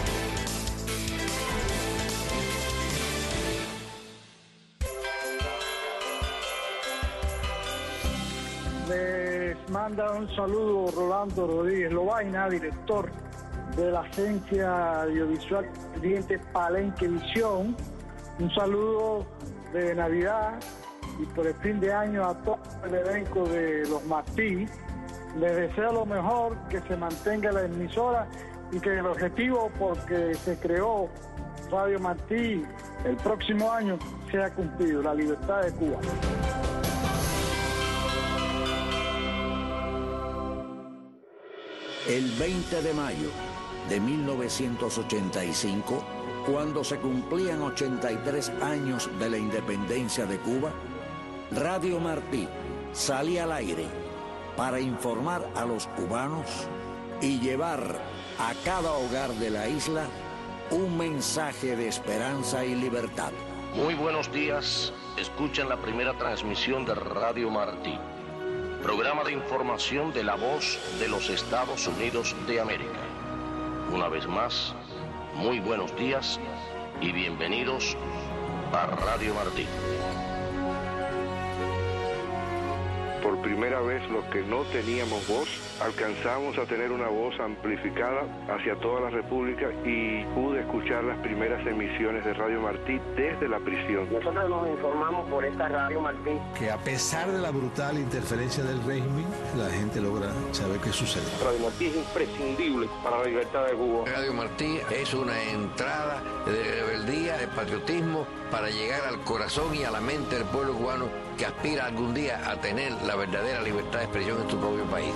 Les manda un saludo Rolando Rodríguez Lobaina, director de la agencia audiovisual independiente Palenque Visión. Un saludo de Navidad y por el fin de año a todo el elenco de los Martí. Les deseo lo mejor, que se mantenga la emisora y que el objetivo porque se creó Radio Martí el próximo año sea cumplido, la libertad de Cuba. El veinte de mayo de mil novecientos ochenta y cinco, cuando se cumplían ochenta y tres años de la independencia de Cuba, Radio Martí salía al aire para informar a los cubanos y llevar a cada hogar de la isla un mensaje de esperanza y libertad. Muy buenos días, escuchan la primera transmisión de Radio Martí, programa de información de la voz de los Estados Unidos de América. Una vez más, muy buenos días y bienvenidos a Radio Martí. Por primera vez, los que no teníamos voz, alcanzamos a tener una voz amplificada hacia toda la República y pude escuchar las primeras emisiones de Radio Martí desde la prisión. Nosotros nos informamos por esta Radio Martí. Que a pesar de la brutal interferencia del régimen, la gente logra saber qué sucede. Radio Martí es imprescindible para la libertad de Cuba. Radio Martí es una entrada de rebeldía, de patriotismo, para llegar al corazón y a la mente del pueblo cubano que aspira algún día a tener la verdadera libertad de expresión en su propio país.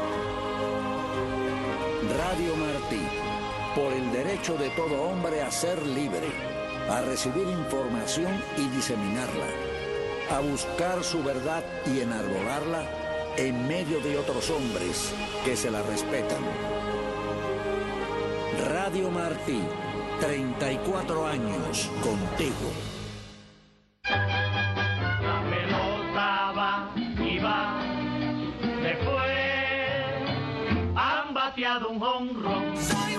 Radio Martí, por el derecho de todo hombre a ser libre, a recibir información y diseminarla, a buscar su verdad y enarbolarla en medio de otros hombres que se la respetan. Radio Martí, treinta y cuatro años contigo. La pelota va y va, después han bateado un jonrón.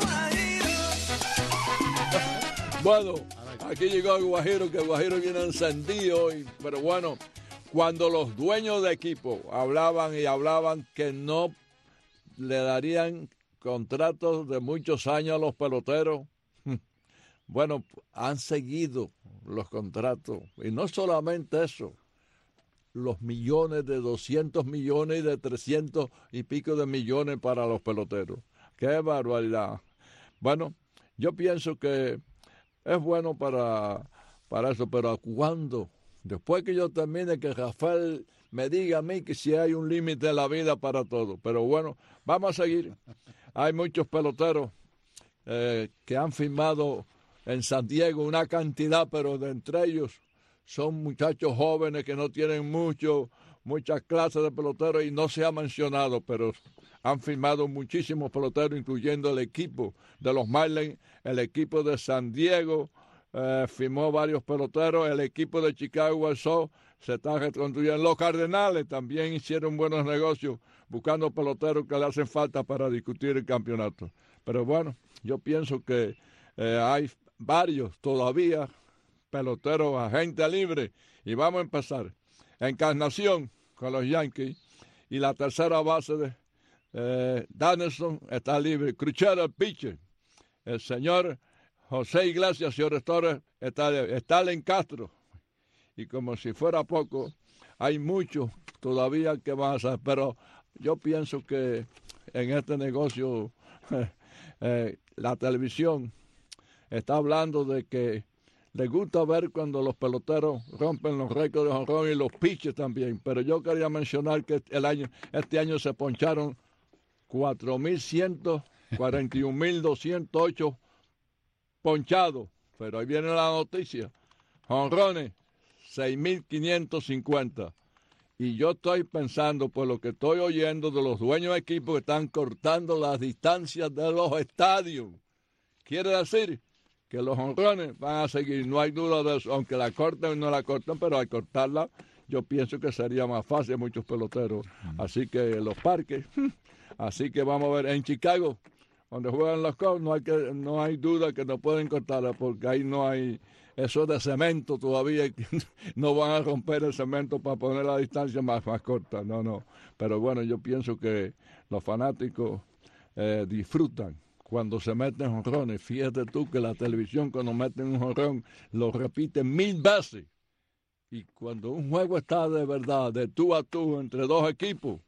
Bueno, aquí llegó el Guajiro, que el Guajiro viene encendido, y, pero bueno, cuando los dueños de equipo hablaban y hablaban que no le darían contratos de muchos años a los peloteros, bueno, han seguido los contratos. Y no solamente eso, los millones de doscientos millones y de trescientos y pico de millones para los peloteros. ¡Qué barbaridad! Bueno, yo pienso que es bueno para, para eso, pero ¿a cuándo? Después que yo termine, que Rafael me diga a mí que si hay un límite en la vida para todo. Pero bueno, vamos a seguir. Hay muchos peloteros eh, que han firmado en San Diego una cantidad, pero de entre ellos son muchachos jóvenes que no tienen mucho, muchas clases de peloteros y no se ha mencionado, pero han firmado muchísimos peloteros, incluyendo el equipo de los Marlins, el equipo de San Diego, eh, firmó varios peloteros, el equipo de Chicago, el Sox, se están reconstruyendo. Los Cardenales también hicieron buenos negocios buscando peloteros que le hacen falta para discutir el campeonato. Pero bueno, yo pienso que eh, hay varios todavía peloteros, agente libre, y vamos a empezar. Encarnación con los Yankees, y la tercera base de eh, Danielson está libre. Cruchero, el pitcher, el señor José Iglesias, señores Torres, está libre. Stalin Castro, y como si fuera poco, hay muchos todavía que van a hacer, pero yo pienso que en este negocio eh, eh, la televisión está hablando de que le gusta ver cuando los peloteros rompen los récords de jonrón y los pitchers también. Pero yo quería mencionar que el año, este año se poncharon cuatro mil ciento cuarenta y un mil doscientos ocho ponchados. Pero ahí viene la noticia. Jonrones, seis mil quinientos cincuenta. Y yo estoy pensando, por lo que estoy oyendo de los dueños de equipos que están cortando las distancias de los estadios. Quiere decir que los jonrones van a seguir, no hay duda de eso, aunque la corten o no la corten, pero al cortarla yo pienso que sería más fácil a muchos peloteros. Así que los parques, así que vamos a ver, en Chicago, donde juegan los Cubs, no hay que, no hay duda que no pueden cortarla, porque ahí no hay eso de cemento todavía, no van a romper el cemento para poner la distancia más, más corta, no, no. Pero bueno, yo pienso que los fanáticos eh, disfrutan cuando se meten jonrones. Fíjate tú que la televisión cuando meten un jonrón lo repite mil veces. Y cuando un juego está de verdad, de tú a tú, entre dos equipos,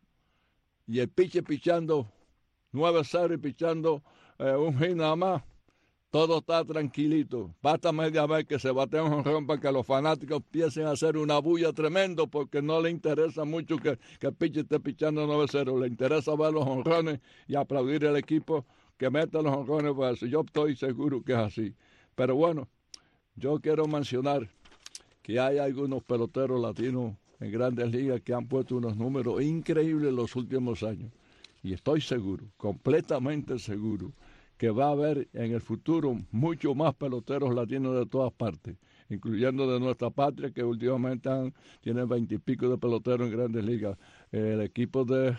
y el pitcher pichando nueve cero y pichando eh, un hit nada más, todo está tranquilito. Basta media vez que se batea un jonrón para que los fanáticos empiecen a hacer una bulla tremendo, porque no le interesa mucho que, que el pitcher esté pichando nueve cero. Le interesa ver los jonrones y aplaudir al equipo que mete los jonrones para eso. Yo estoy seguro que es así. Pero bueno, yo quiero mencionar que hay algunos peloteros latinos en Grandes Ligas que han puesto unos números increíbles en los últimos años. Y estoy seguro, completamente seguro, que va a haber en el futuro mucho más peloteros latinos de todas partes, incluyendo de nuestra patria, que últimamente han, tienen veintipico de peloteros en Grandes Ligas. El equipo de,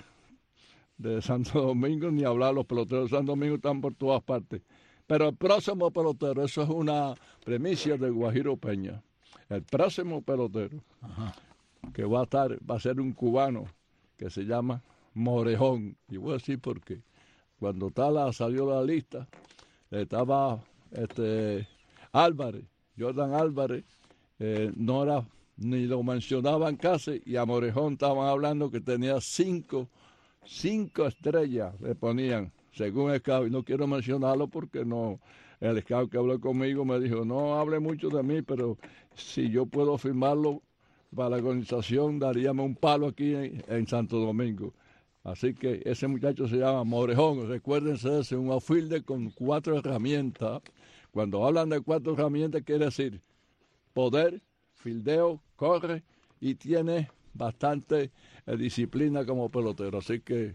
de Santo Domingo, ni hablar, los peloteros de Santo Domingo están por todas partes. Pero el próximo pelotero, eso es una premisa de Guajiro Peña, el próximo pelotero Ajá. que va a estar, va a ser un cubano que se llama Morejón. Y voy a decir por qué. Cuando Tala salió la lista, estaba este Álvarez, Jordan Álvarez, eh, no era, ni lo mencionaban casi, y a Morejón estaban hablando que tenía cinco, cinco estrellas, le ponían, según el scout. Y no quiero mencionarlo porque no, el scout que habló conmigo me dijo, no hable mucho de mí, pero si yo puedo firmarlo para la organización, daríamos un palo aquí en, en Santo Domingo. Así que ese muchacho se llama Morejón. Recuérdense de ese, un outfielder con cuatro herramientas. Cuando hablan de cuatro herramientas, quiere decir poder, fildeo, corre y tiene bastante eh, disciplina como pelotero. Así que,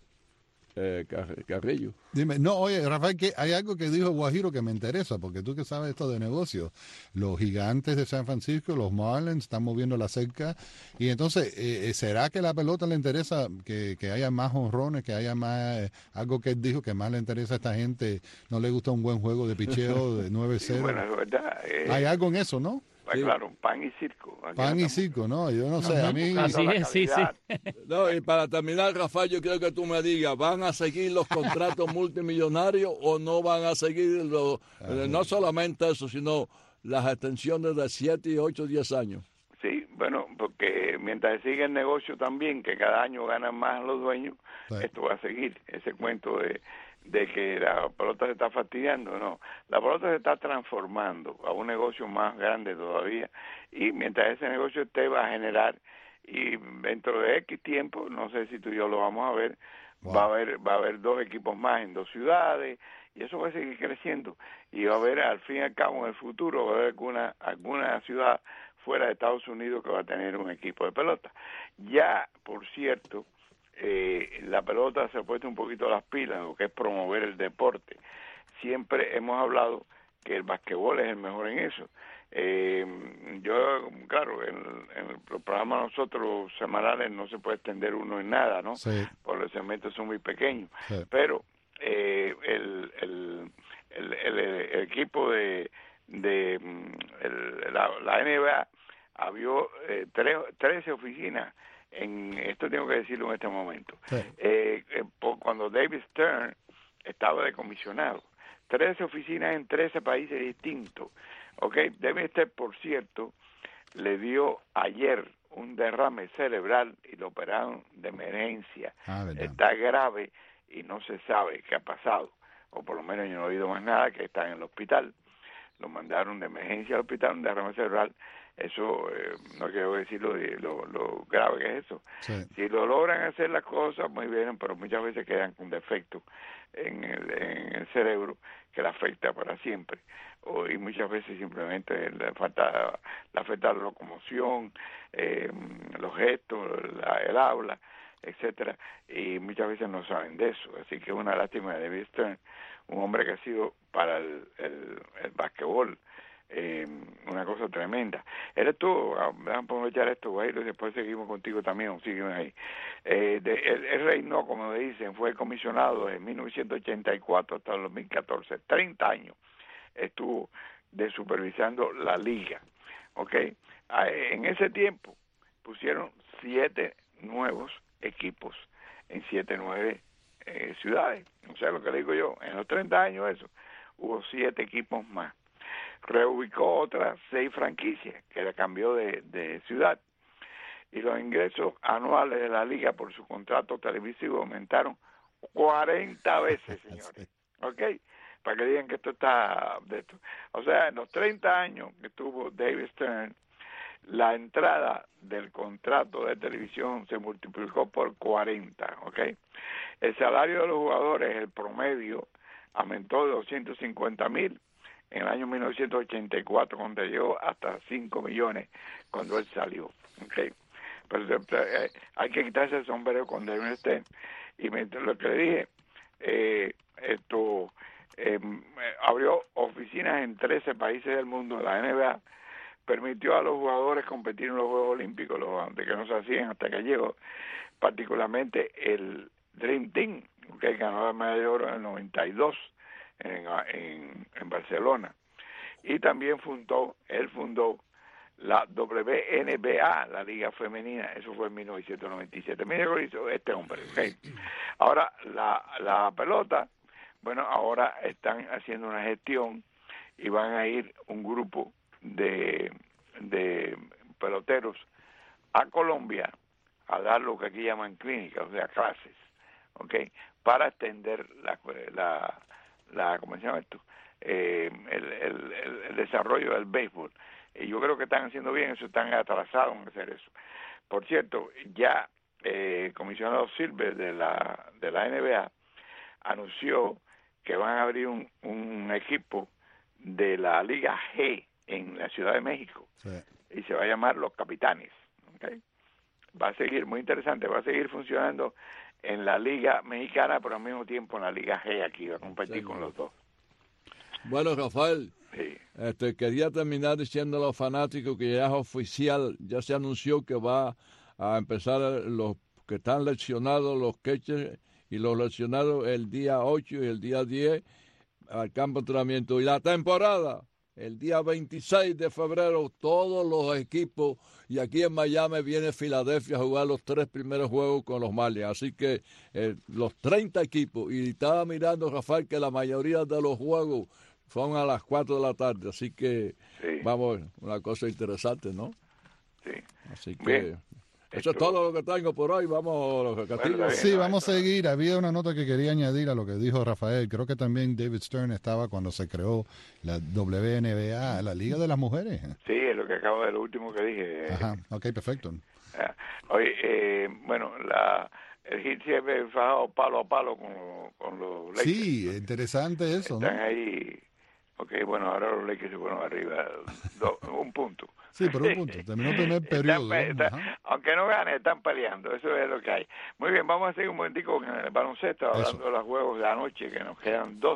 eh, Carrillo. Dime, no, oye, Rafael, que hay algo que dijo Guajiro que me interesa, porque tú que sabes esto de negocios. Los Gigantes de San Francisco, los Marlins, están moviendo la cerca. Y entonces, eh, ¿será que la pelota le interesa que, que haya más jonrones, que haya más, eh, algo que él dijo que más le interesa a esta gente? ¿No le gusta un buen juego de picheo de nueve cero? Sí, bueno, es verdad. Eh, hay algo en eso, ¿no? Pues sí. Claro, pan y circo. Aquí pan y circo, no, yo no sé, a mí... Así es, sí, sí. No, y para terminar, Rafael, yo quiero que tú me digas, ¿van a seguir los contratos multimillonarios o no van a seguir los, eh, no solamente eso, sino las extensiones de siete, ocho, diez años? Sí, bueno, porque mientras sigue el negocio también, que cada año ganan más los dueños, sí. Esto va a seguir, ese cuento de... de que la pelota se está fastidiando, no, la pelota se está transformando a un negocio más grande todavía, y mientras ese negocio esté va a generar, y dentro de X tiempo, no sé si tú y yo lo vamos a ver, wow. va a haber va a haber dos equipos más en dos ciudades, y eso va a seguir creciendo, y va a haber al fin y al cabo en el futuro, va a haber alguna, alguna ciudad fuera de Estados Unidos que va a tener un equipo de pelota. Ya, por cierto, Eh, la pelota se ha puesto un poquito las pilas, lo que es promover el deporte. Siempre hemos hablado que el basquetbol es el mejor en eso. Eh, yo, claro, en, en el programa nosotros semanales no se puede extender uno en nada, ¿no? Sí. Porque los segmentos son muy pequeños. Sí. Pero eh, el, el, el, el, el equipo de, de el, la, la N B A había eh, tres, trece oficinas. En esto tengo que decirlo en este momento. Sí. Eh, eh, por, cuando David Stern estaba de comisionado, trece oficinas en trece países distintos. Okay, David Stern, por cierto, le dio ayer un derrame cerebral y lo operaron de emergencia. Ah, está grave y no se sabe qué ha pasado, o por lo menos yo no he oído más nada, que está en el hospital. Lo mandaron de emergencia al hospital, un derrame cerebral Eso eh, no quiero decir lo, lo, lo grave que es eso. Sí. Si lo logran hacer las cosas, muy bien, pero muchas veces quedan con defectos en el, en el cerebro que le afecta para siempre. O, y muchas veces simplemente le falta, le afecta la locomoción, eh, los gestos, la, el habla, etcétera, y muchas veces no saben de eso. Así que es una lástima de David Stern, un hombre que ha sido para el, el, el basquetbol eh, una cosa tremenda. Él estuvo, déjame aprovechar esto, Guajiro, y después seguimos contigo también, siguen ahí. Eh, de, él, él reinó, como dicen, fue comisionado en mil novecientos ochenta y cuatro hasta el dos mil catorce, treinta años estuvo de supervisando la liga, ¿ok? En ese tiempo pusieron siete nuevos equipos en siete, nueve eh, ciudades. O sea, lo que le digo yo, en los treinta años eso, hubo siete equipos más. Reubicó otras seis franquicias, que la cambió de, de ciudad. Y los ingresos anuales de la liga por su contrato televisivo aumentaron cuarenta veces, señores. ¿Ok? Para que digan que esto está de esto. O sea, en los treinta años que tuvo David Stern, la entrada del contrato de televisión se multiplicó por cuarenta, ¿ok? El salario de los jugadores, el promedio, aumentó de doscientos cincuenta mil en el año mil novecientos ochenta y cuatro, cuando llegó hasta cinco millones cuando él salió, ¿ok? Pero eh, hay que quitarse el sombrero con David Stern. Y me, lo que le dije, eh, esto eh, abrió oficinas en trece países del mundo de la N B A, permitió a los jugadores competir en los Juegos Olímpicos, los antes que no se hacían hasta que llegó, particularmente el Dream Team, que ganó la medalla de oro en el noventa y dos en, en, en Barcelona. Y también fundó, él fundó la W N B A, la Liga Femenina, eso fue en mil novecientos noventa y siete. Mire lo hizo este hombre, ¿okay? Ahora, la, la pelota, bueno, ahora están haciendo una gestión y van a ir un grupo de, de peloteros a Colombia a dar lo que aquí llaman clínicas, o sea, clases, ¿ok? Para extender la, la, la ¿cómo se llama esto? Eh, el, el, el desarrollo del béisbol. Y yo creo que están haciendo bien eso, están atrasados en hacer eso. Por cierto, ya eh, el comisionado Silver de la, de la N B A anunció que van a abrir un, un equipo de la Liga G en la Ciudad de México, sí, y se va a llamar Los Capitanes, ¿okay? Va a seguir, muy interesante, va a seguir funcionando en la Liga Mexicana, pero al mismo tiempo en la Liga G aquí, va a competir sí, con los dos. Bueno, Rafael, sí. este, quería terminar diciendo a los fanáticos que ya es oficial, ya se anunció que va a empezar los que están lesionados, los catchers y los lesionados el día ocho y el día diez al campo de entrenamiento. Y la temporada, el día veintiséis de febrero, todos los equipos, y aquí en Miami viene Filadelfia a jugar los tres primeros juegos con los Marlins. Así que eh, los treinta equipos, y estaba mirando, Rafael, que la mayoría de los juegos son a las cuatro de la tarde. Así que, sí, vamos, una cosa interesante, ¿no? Sí. Así que... Bien. Eso es todo lo que tengo por hoy. Vamos, Castillo. Bueno, sí, vamos a seguir. Había una nota que quería añadir a lo que dijo Rafael. Creo que también David Stern estaba cuando se creó la W N B A, la Liga de las Mujeres. Sí, es lo que acabo de lo último que dije. Ajá, ok, perfecto. Oye, eh, bueno, la, el Heat siempre ha fajado palo a palo con, con los Lakers. Sí, interesante eso, Están ¿no? ahí. Ok, bueno, ahora los Lakers se fueron arriba, do, un punto. Sí, pero un punto. Terminó el primer periodo. Están, está, aunque no gane, están peleando. Eso es lo que hay. Muy bien, vamos a seguir un momentico con el baloncesto, hablando eso, de los juegos de anoche, que nos quedan dos,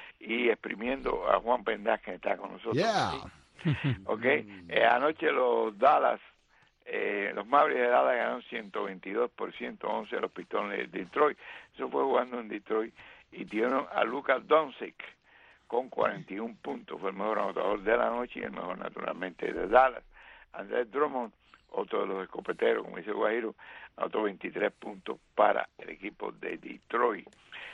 y exprimiendo a Juan Pendaz, que está con nosotros. Yeah. Ok, eh, anoche los Dallas, eh, los Mavericks de Dallas ganaron ciento veintidós por ciento once a los Pistones de Detroit. Eso fue jugando en Detroit. Y dieron a Luka Doncic con cuarenta y un puntos, fue el mejor anotador de la noche y el mejor naturalmente de Dallas. Andrés Drummond, otro de los escopeteros, como dice Guajiro, anotó veintitrés puntos para el equipo de Detroit.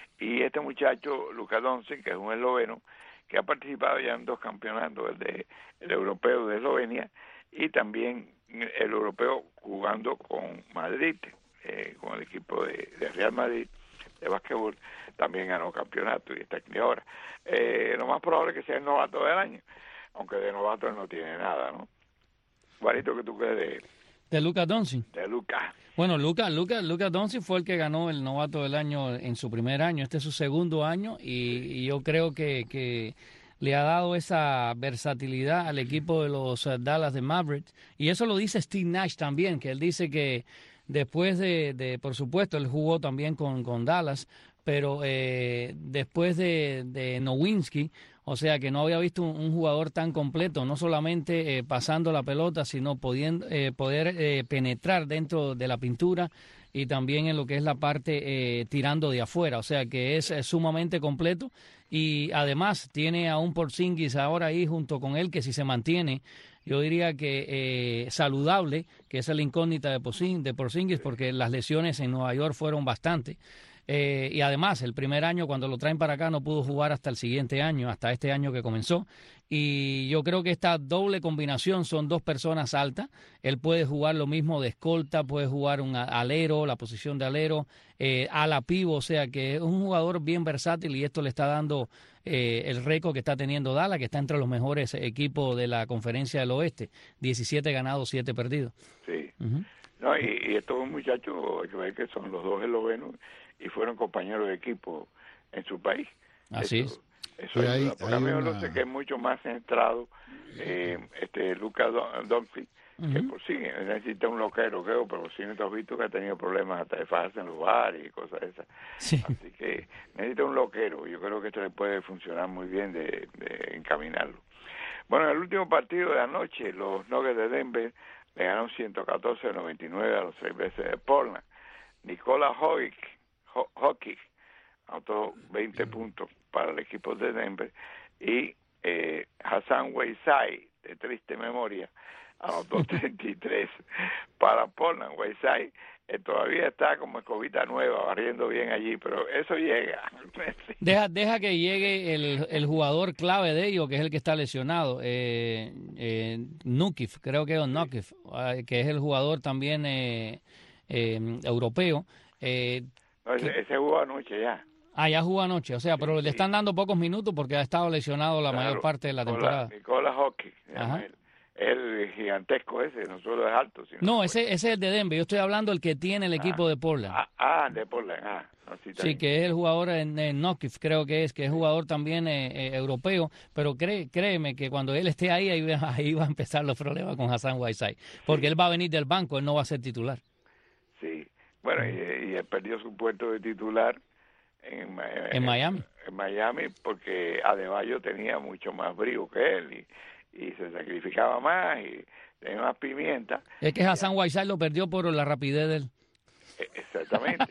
Y este muchacho, Luka Doncic, que es un esloveno, que ha participado ya en dos campeonatos, el, de, el europeo de Eslovenia y también el europeo jugando con Madrid, eh, con el equipo de, de Real Madrid de básquetbol, también ganó campeonato y está aquí ahora. Eh, lo más probable es que sea el novato del año, aunque de novato no tiene nada, ¿no? Juanito, ¿qué tú crees de él? De Luka Doncic. De Luka. Bueno, Luka, Luka, Luka Doncic fue el que ganó el novato del año en su primer año. Este es su segundo año y, y yo creo que, que le ha dado esa versatilidad al equipo de los uh, Dallas de Mavericks. Y eso lo dice Steve Nash también, que él dice que después de, de por supuesto, él jugó también con, con Dallas, pero eh, después de, de Nowinski, o sea que no había visto un, un jugador tan completo, no solamente eh, pasando la pelota, sino pudiendo, eh, poder eh, penetrar dentro de la pintura y también en lo que es la parte eh, tirando de afuera, o sea que es, es sumamente completo y además tiene a un Porzingis ahora ahí junto con él que si se mantiene, yo diría que eh, saludable, que esa es la incógnita de Porzingis, de Porzingis porque las lesiones en Nueva York fueron bastante. Eh, y además, el primer año, cuando lo traen para acá, no pudo jugar hasta el siguiente año, hasta este año que comenzó. Y yo creo que esta doble combinación son dos personas altas. Él puede jugar lo mismo de escolta, puede jugar un alero, la posición de alero, eh, ala pivo, o sea que es un jugador bien versátil y esto le está dando eh, el récord que está teniendo Dallas, que está entre los mejores equipos de la Conferencia del Oeste. diecisiete ganados, siete perdidos. Sí. Uh-huh. No, y, y estos muchachos, yo veo que son los dos eslovenos y fueron compañeros de equipo en su país. Así eso, es. Eso Sí, ayuda, hay- porque a hay mí me una- parece que es mucho más centrado eh, este Luka Doncic, que Ujú. por sí necesita un loquero, creo, pero sí no has visto que ha tenido problemas hasta de fajarse en los bares y cosas de esas. Sí. Así que necesita un loquero. Yo creo que esto le puede funcionar muy bien de, de encaminarlo. Bueno, en el último partido de anoche, los Nuggets de Denver le ganaron ciento catorce a noventa y nueve a los seis veces de Portland. Nikola Jokic, Ho- Jokic anotó veinte puntos para el equipo de Denver y eh, Hassan Whiteside, de triste memoria, anotó treinta y tres para Portland. Whiteside eh, todavía está como escobita nueva, barriendo bien allí, pero eso llega. Deja, deja que llegue el, el jugador clave de ellos, que es el que está lesionado, eh, eh, Nukic, creo que es Nukic, eh, que es el jugador también eh, eh, europeo. Eh, No, ese, ese jugó anoche ya. ah, ya jugó anoche, o sea, pero le están dando pocos minutos porque ha estado lesionado la Claro, mayor parte de la Nicola- temporada. Nicola Jokic, se llama Ajá. él. El gigantesco ese, no solo es alto, sino... No, ese, ese es el de Denver, yo estoy hablando del que tiene el equipo de Portland. Ah, ah, de Portland, ah. No, sí, está Sí, bien. que es el jugador en, en Nukic, creo que es, que es jugador también eh, eh, europeo, pero cree, créeme que cuando él esté ahí, ahí, va- ahí va a empezar los problemas con Hassan Whiteside, porque él va a venir del banco, él no va a ser titular. Sí, bueno, y, y él perdió su puesto de titular en, Ma- En Miami. en Miami porque Adebayo tenía mucho más brío que él y, y se sacrificaba más y tenía más pimienta. Es que Hassan Whiteside lo perdió por la rapidez de él. Eh, Exactamente.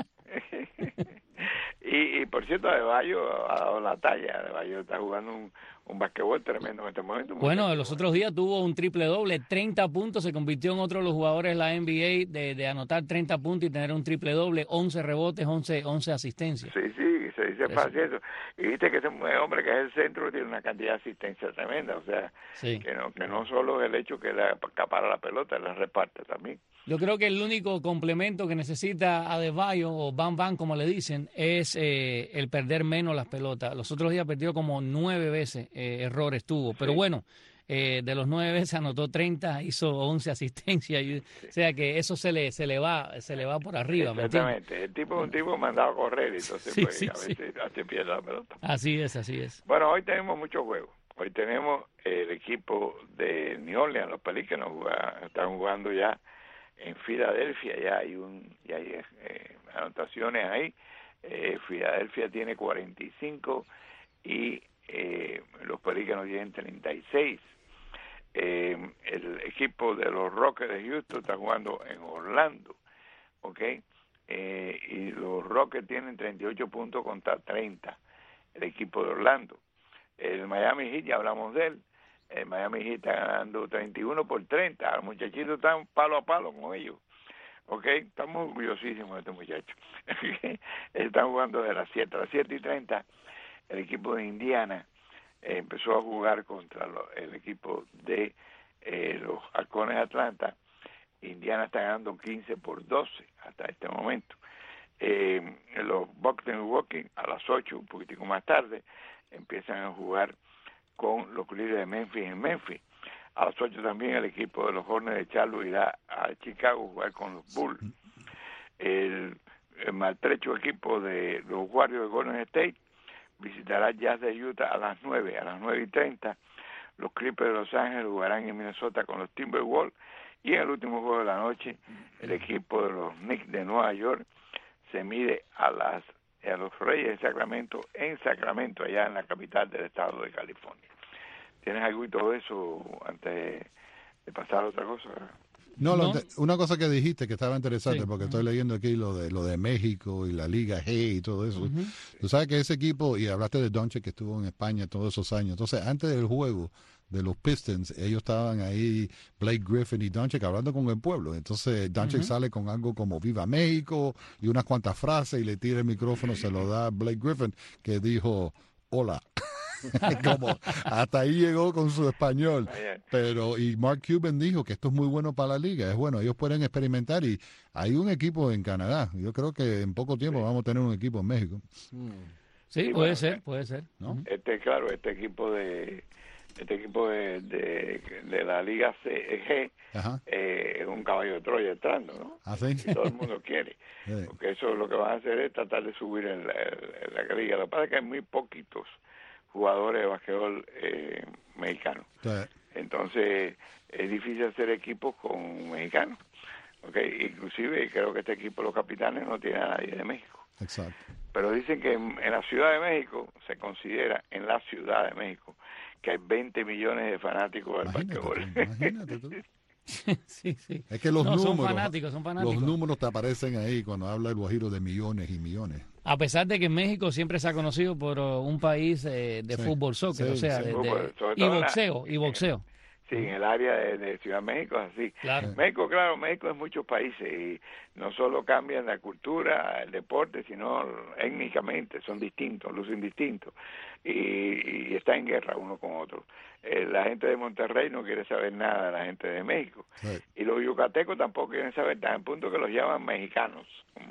y, y por cierto, Adebayo ha dado la talla. Adebayo está jugando un, un basquetbol tremendo en este momento. Bueno, los otros días tuvo un triple doble, treinta puntos, se convirtió en otro de los jugadores de la N B A de, de anotar treinta puntos y tener un triple doble, once rebotes, once, once asistencias. Sí, sí, se dice Eso. fácil eso. Y viste que ese hombre que es el centro tiene una cantidad de asistencia tremenda. O sea, Sí. que no que no solo es el hecho que le acapara la pelota, la reparte también. Yo creo que el único complemento que necesita Adebayo o Bam Bam, como le dicen, es eh, el perder menos las pelotas. Los otros días perdió como nueve veces, eh, errores tuvo. Pero bueno, eh, de los nueve veces anotó treinta, hizo once asistencias. Y, o sea que eso se le se le va se le va por arriba, ¿me entiendes? Exactamente. El tipo es un tipo mandado a correr, entonces Sí, pues, sí, a veces hace pierde la pelota. Así es, así es. Bueno, hoy tenemos muchos juegos. Hoy tenemos el equipo de New Orleans, los Pelícanos juega- están jugando ya en Filadelfia, ya hay un ya hay eh, anotaciones ahí. Eh, Filadelfia tiene cuarenta y cinco y eh, los Pelícanos tienen treinta y seis. Eh, el equipo de los Rockets de Houston está jugando en Orlando, ¿ok? Eh, y los Rockets tienen treinta y ocho puntos contra treinta, el equipo de Orlando. El Miami Heat, ya hablamos de él, el Miami Heat está ganando treinta y uno por treinta, los muchachitos están palo a palo con ellos, ¿ok? Estamos orgullosísimos de estos muchachos. Están jugando de las siete, a las siete y treinta, el equipo de Indiana eh, empezó a jugar contra lo, el equipo de eh, los Halcones de Atlanta. Indiana está ganando quince por doce hasta este momento. Eh, los Bucks de Milwaukee a las ocho, un poquitico más tarde, empiezan a jugar con los Clippers de Memphis en Memphis. A las ocho también el equipo de los Hornets de Charlotte irá a Chicago a jugar con los Bulls. El, el maltrecho equipo de los Warriors de Golden State visitará Jazz de Utah a las nueve, a las nueve y treinta. Los Clippers de Los Ángeles jugarán en Minnesota con los Timberwolves. Y en el último juego de la noche, el equipo de los Knicks de Nueva York se mide a las a los Reyes de Sacramento, en Sacramento, allá en la capital del estado de California. ¿Tienes algo y todo eso antes de pasar a otra cosa? No, No. lo- una cosa que dijiste que estaba interesante, Sí. porque estoy leyendo aquí lo de lo de México y la Liga G y todo eso. Ujú. Tú sabes que ese equipo, y hablaste de Doncic que estuvo en España todos esos años. Entonces, antes del juego de los Pistons, ellos estaban ahí, Blake Griffin y Doncic, hablando con el pueblo. Entonces, Doncic Ujú. sale con algo como Viva México y unas cuantas frases y le tira el micrófono, se lo da a Blake Griffin, que dijo, hola. Como hasta ahí llegó con su español. Pero, y Mark Cuban dijo que esto es muy bueno para la liga, es bueno, ellos pueden experimentar y hay un equipo en Canadá. Yo creo que en poco tiempo vamos a tener un equipo en México. Sí, Sí, puede bueno, ser, puede ser. ¿no? Ujú. Este, claro, este equipo de este equipo de, de, de la Liga C G Ajá. eh, es un caballo de Troya entrando, ¿no? ¿Ah, sí? Y todo el mundo quiere. Sí. Porque eso lo que van a hacer es tratar de subir en la, en la liga. Lo que pasa es que hay muy poquitos jugadores de basquetbol eh, mexicanos. Sí. Entonces es difícil hacer equipos con mexicanos. Okay, inclusive creo que este equipo, los Capitanes, no tiene a nadie de México. Exacto. Pero dicen que en, en la Ciudad de México, se considera en la Ciudad de México, que hay veinte millones de fanáticos del Imagínate basquetbol. tú, imagínate tú. Sí, sí. Es que los No, son números, fanáticos, son fanáticos. los números te aparecen ahí cuando habla el Guajiro de millones y millones. A pesar de que México siempre se ha conocido por uh, un país eh, de Sí, fútbol, soccer, sí, o sea, sí. de- de- Fútbol, sobre y todo en la- boxeo, y boxeo. Sí, en el área de, de Ciudad de México es así. Claro. México, claro, México es muchos países y no solo cambian la cultura, el deporte, sino étnicamente, son distintos, lucen distintos y, y está en guerra uno con otro. Eh, la gente de Monterrey no quiere saber nada de la gente de México Sí. y los yucatecos tampoco quieren saber nada, en punto que los llaman mexicanos.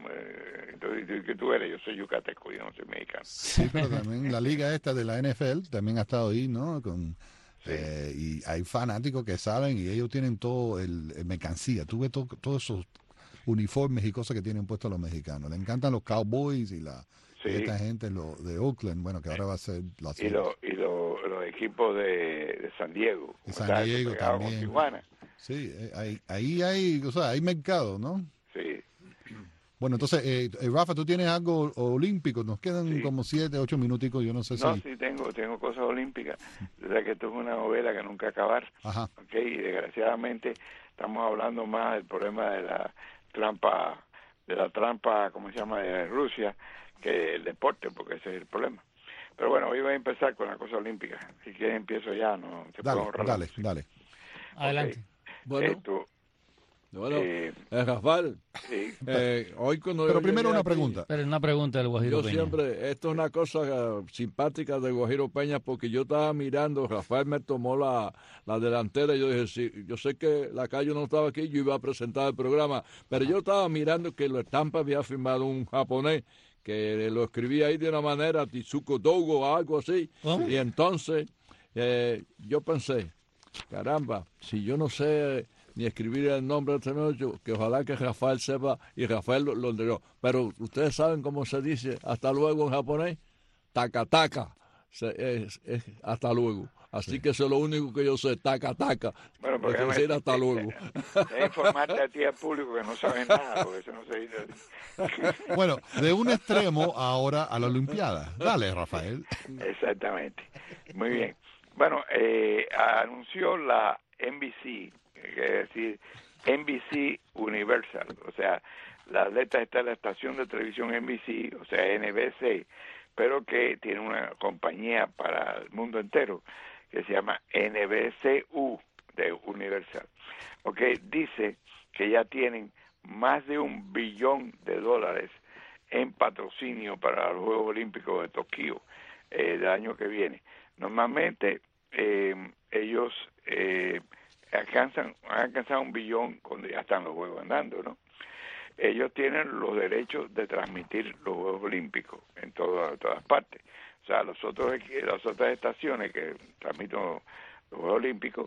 Eh, entonces, ¿qué tú eres? Yo soy yucateco, yo no soy mexicano. Sí, pero también la liga esta de la N F L también ha estado ahí, ¿no? Con, Sí. eh, y hay fanáticos que saben y ellos tienen todo el, el mercancía. Tú ves to- todos esos uniformes y cosas que tienen puestos los mexicanos. Le encantan los Cowboys y la Sí. y esta gente lo, de Oakland, bueno, que ahora va a ser las Y, lo, y lo- los equipos de, de San Diego. Y como San está Diego pegado con también. Tijuana. Sí, eh, ahí, ahí hay, o sea, hay mercado, ¿no? Sí. Bueno, entonces, eh, eh, Rafa, tú tienes algo olímpico, nos quedan Sí. como siete, ocho minuticos, yo no sé No, si... sí tengo, tengo cosas olímpicas. O sea que esto es una novela que nunca acabar. Ajá. ¿Ok? Y desgraciadamente estamos hablando más del problema de la trampa, de la trampa, ¿cómo se llama?, de Rusia, que el deporte, porque ese es el problema. Pero bueno, hoy voy a empezar con la cosa olímpica. Si quieres empiezo ya, no se puede Dale, ahorrar. dale, dale. Adelante. Bueno, Esto, bueno eh, eh, Rafael, sí. eh, hoy cuando Pero yo primero llegué una aquí, pregunta. Pero una pregunta del Guajiro Yo Peña. siempre, esto es una cosa eh, simpática de Guajiro Peña porque yo estaba mirando, Rafael me tomó la, la delantera y yo dije, sí, yo sé que la calle no estaba aquí, yo iba a presentar el programa, pero yo estaba mirando que la estampa había firmado un japonés que lo escribía ahí de una manera, Tizuko Dogo o algo así, ¿Cómo? y entonces eh, yo pensé, caramba, si yo no sé ni escribir el nombre de este negocio, que ojalá que Rafael sepa y Rafael lo, lo leyó. Pero ustedes saben cómo se dice hasta luego en japonés, taka taka, se, es, es hasta luego. Así que eso es lo único que yo sé, taka taka, Bueno, es porque decir hasta luego. Debe informarte a ti al público que no sabe nada, porque eso no se dice así. Bueno, de un extremo ahora a la Olimpiada. Dale, Rafael. Exactamente. Muy bien. Bueno, eh, anunció la N B C, que quiere decir N B C Universal, o sea, la letra está en la estación de televisión N B C, o sea, N B C, pero que tiene una compañía para el mundo entero que se llama N B C U de Universal. Ok, dice que ya tienen más de un billón de dólares en patrocinio para los Juegos Olímpicos de Tokio eh, del año que viene. Normalmente eh, ellos eh, alcanzan, han alcanzado un billón cuando ya están los Juegos andando, ¿no? Ellos tienen los derechos de transmitir los Juegos Olímpicos en todas, todas partes. O sea, los otros, las otras estaciones que transmiten los Juegos Olímpicos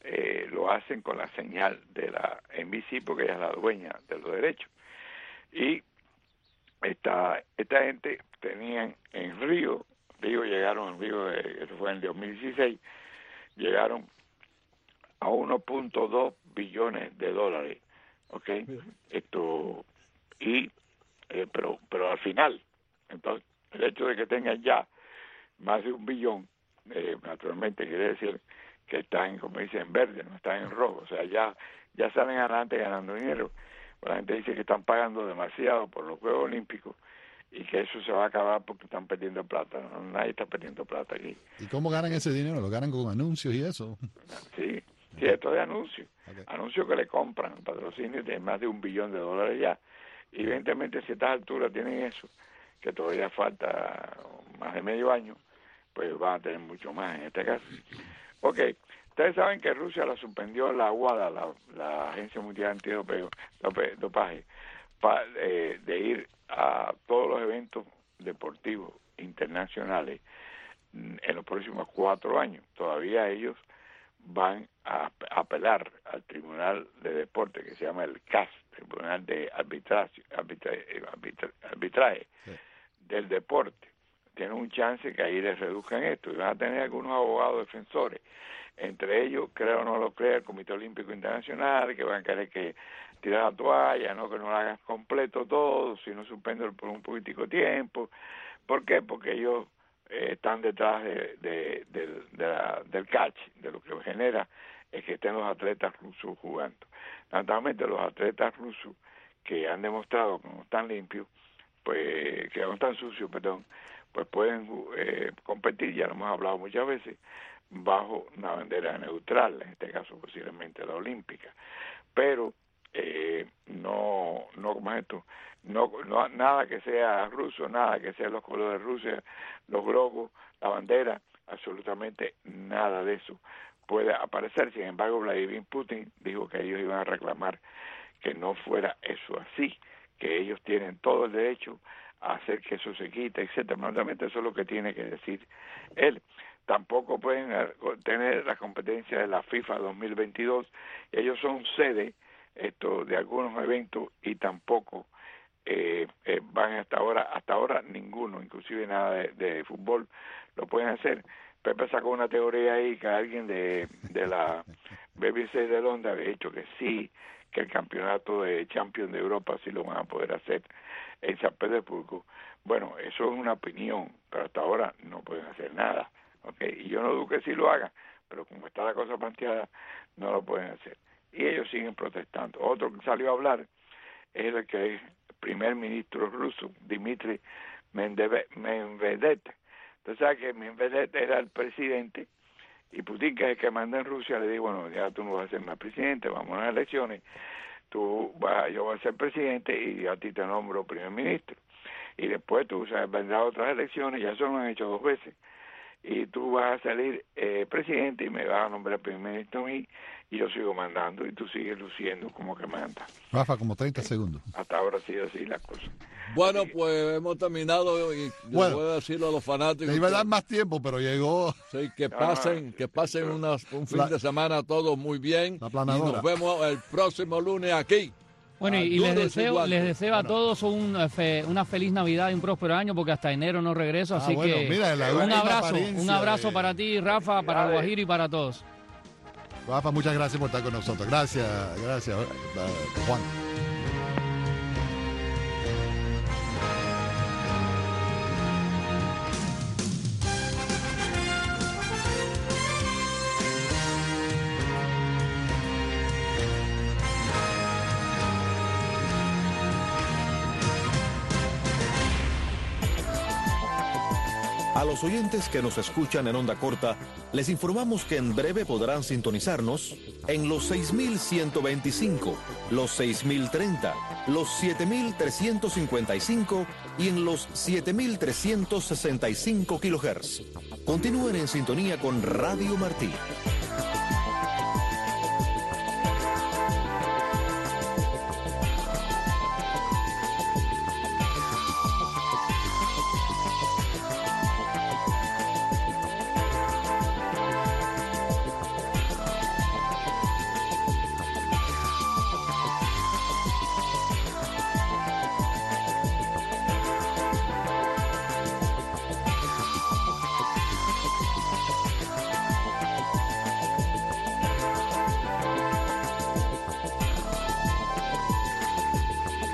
eh, lo hacen con la señal de la N B C porque ella es la dueña de los derechos. Y esta esta gente tenían en Río, Río llegaron en Río, de, eso fue en el dos mil dieciséis, llegaron a uno punto dos billones de dólares, ¿ok? Esto, y, eh, pero, pero al final, entonces, el hecho de que tengan ya más de un billón, eh, naturalmente quiere decir que están, como dicen, en verde, no están en rojo, o sea, ya, ya salen adelante ganando dinero. La gente dice que están pagando demasiado por los Juegos Olímpicos y que eso se va a acabar porque están perdiendo plata. No, nadie está perdiendo plata aquí. ¿Y cómo ganan ese dinero? ¿Lo ganan con anuncios y eso? Sí, sí, esto de anuncios. Okay. Anuncios que le compran, patrocinios de más de un billón de dólares ya. Y evidentemente, si a estas alturas tienen eso, que todavía falta más de medio año, pues van a tener mucho más en este caso. Ok. Ustedes saben que Rusia la suspendió la WADA, la, la Agencia Mundial Antidopaje, pa, eh, de ir a todos los eventos deportivos internacionales en los próximos cuatro años. Todavía ellos van a, a apelar al Tribunal de Deporte, que se llama el C A S, Tribunal de Arbitraje, arbitraje, arbitraje, arbitraje sí. del Deporte. Tienen un chance que ahí les reduzcan esto y van a tener algunos abogados defensores. Entre ellos, creo o no lo crea, el Comité Olímpico Internacional, que van a querer que tirar la toalla, no que no lo hagas completo todo, sino suspenderlo por un poquitico tiempo. ¿Por qué? Porque ellos eh, están detrás de, de, de, de la, del catch, de lo que genera es que estén los atletas rusos jugando. Naturalmente, los atletas rusos que han demostrado que no están limpios, pues que no están sucios, perdón, pues pueden eh, competir, ya lo hemos hablado muchas veces, bajo una bandera neutral, en este caso posiblemente la olímpica, pero eh, no, no como esto, no, no nada que sea ruso, nada que sea los colores de Rusia, los globos, la bandera, absolutamente nada de eso puede aparecer. Sin embargo, Vladimir Putin dijo que ellos iban a reclamar que no fuera eso así, que ellos tienen todo el derecho a hacer que eso se quite, etcétera. Normalmente eso es lo que tiene que decir él. Tampoco pueden tener la competencia de la FIFA dos mil veintidós. Ellos son sede esto de algunos eventos y tampoco eh, eh, van hasta ahora, hasta ahora ninguno, inclusive nada de, de fútbol lo pueden hacer. Pepe sacó una teoría ahí que alguien de, de la B B C de Londres había dicho que sí, que el campeonato de Champions de Europa sí lo van a poder hacer en San Petersburgo. Bueno, eso es una opinión, pero hasta ahora no pueden hacer nada. Okay, y yo no dudo que sí lo hagan, pero como está la cosa planteada, no lo pueden hacer. Y ellos siguen protestando. Otro que salió a hablar es el que es primer ministro ruso, Dmitry Medvedev. Entonces, sabe que Medvedev era el presidente y Putin, que es el que manda en Rusia, le dijo, bueno, ya tú no vas a ser más presidente, vamos a las elecciones, tú vas, yo voy a ser presidente y a ti te nombro primer ministro. Y después tú, o sea, vendrán otras elecciones, ya eso lo han hecho dos veces. Y tú vas a salir eh, presidente y me vas a nombrar primer ministro a mí y yo sigo mandando y tú sigues luciendo como que manda. Rafa, como treinta segundos. Hasta ahora ha sido así la cosa. Bueno, así pues hemos terminado y bueno, voy a decirlo a los fanáticos. Le iba a dar más tiempo, pero llegó. Sí, que pasen, que pasen unas, un fin la, de semana todos muy bien. La planadora. Y nos vemos el próximo lunes aquí. Bueno, y les deseo, les deseo a todos un, fe, una feliz Navidad y un próspero año, porque hasta enero no regreso, así ah, bueno, que mira, un abrazo, un abrazo de... para ti, Rafa, para Guajiro y para todos. Rafa, muchas gracias por estar con nosotros. Gracias, gracias, Juan. A los oyentes que nos escuchan en onda corta, les informamos que en breve podrán sintonizarnos en los seis mil ciento veinticinco, los seis mil treinta, los siete mil trescientos cincuenta y cinco y en los siete mil trescientos sesenta y cinco kilohertz. Continúen en sintonía con Radio Martí.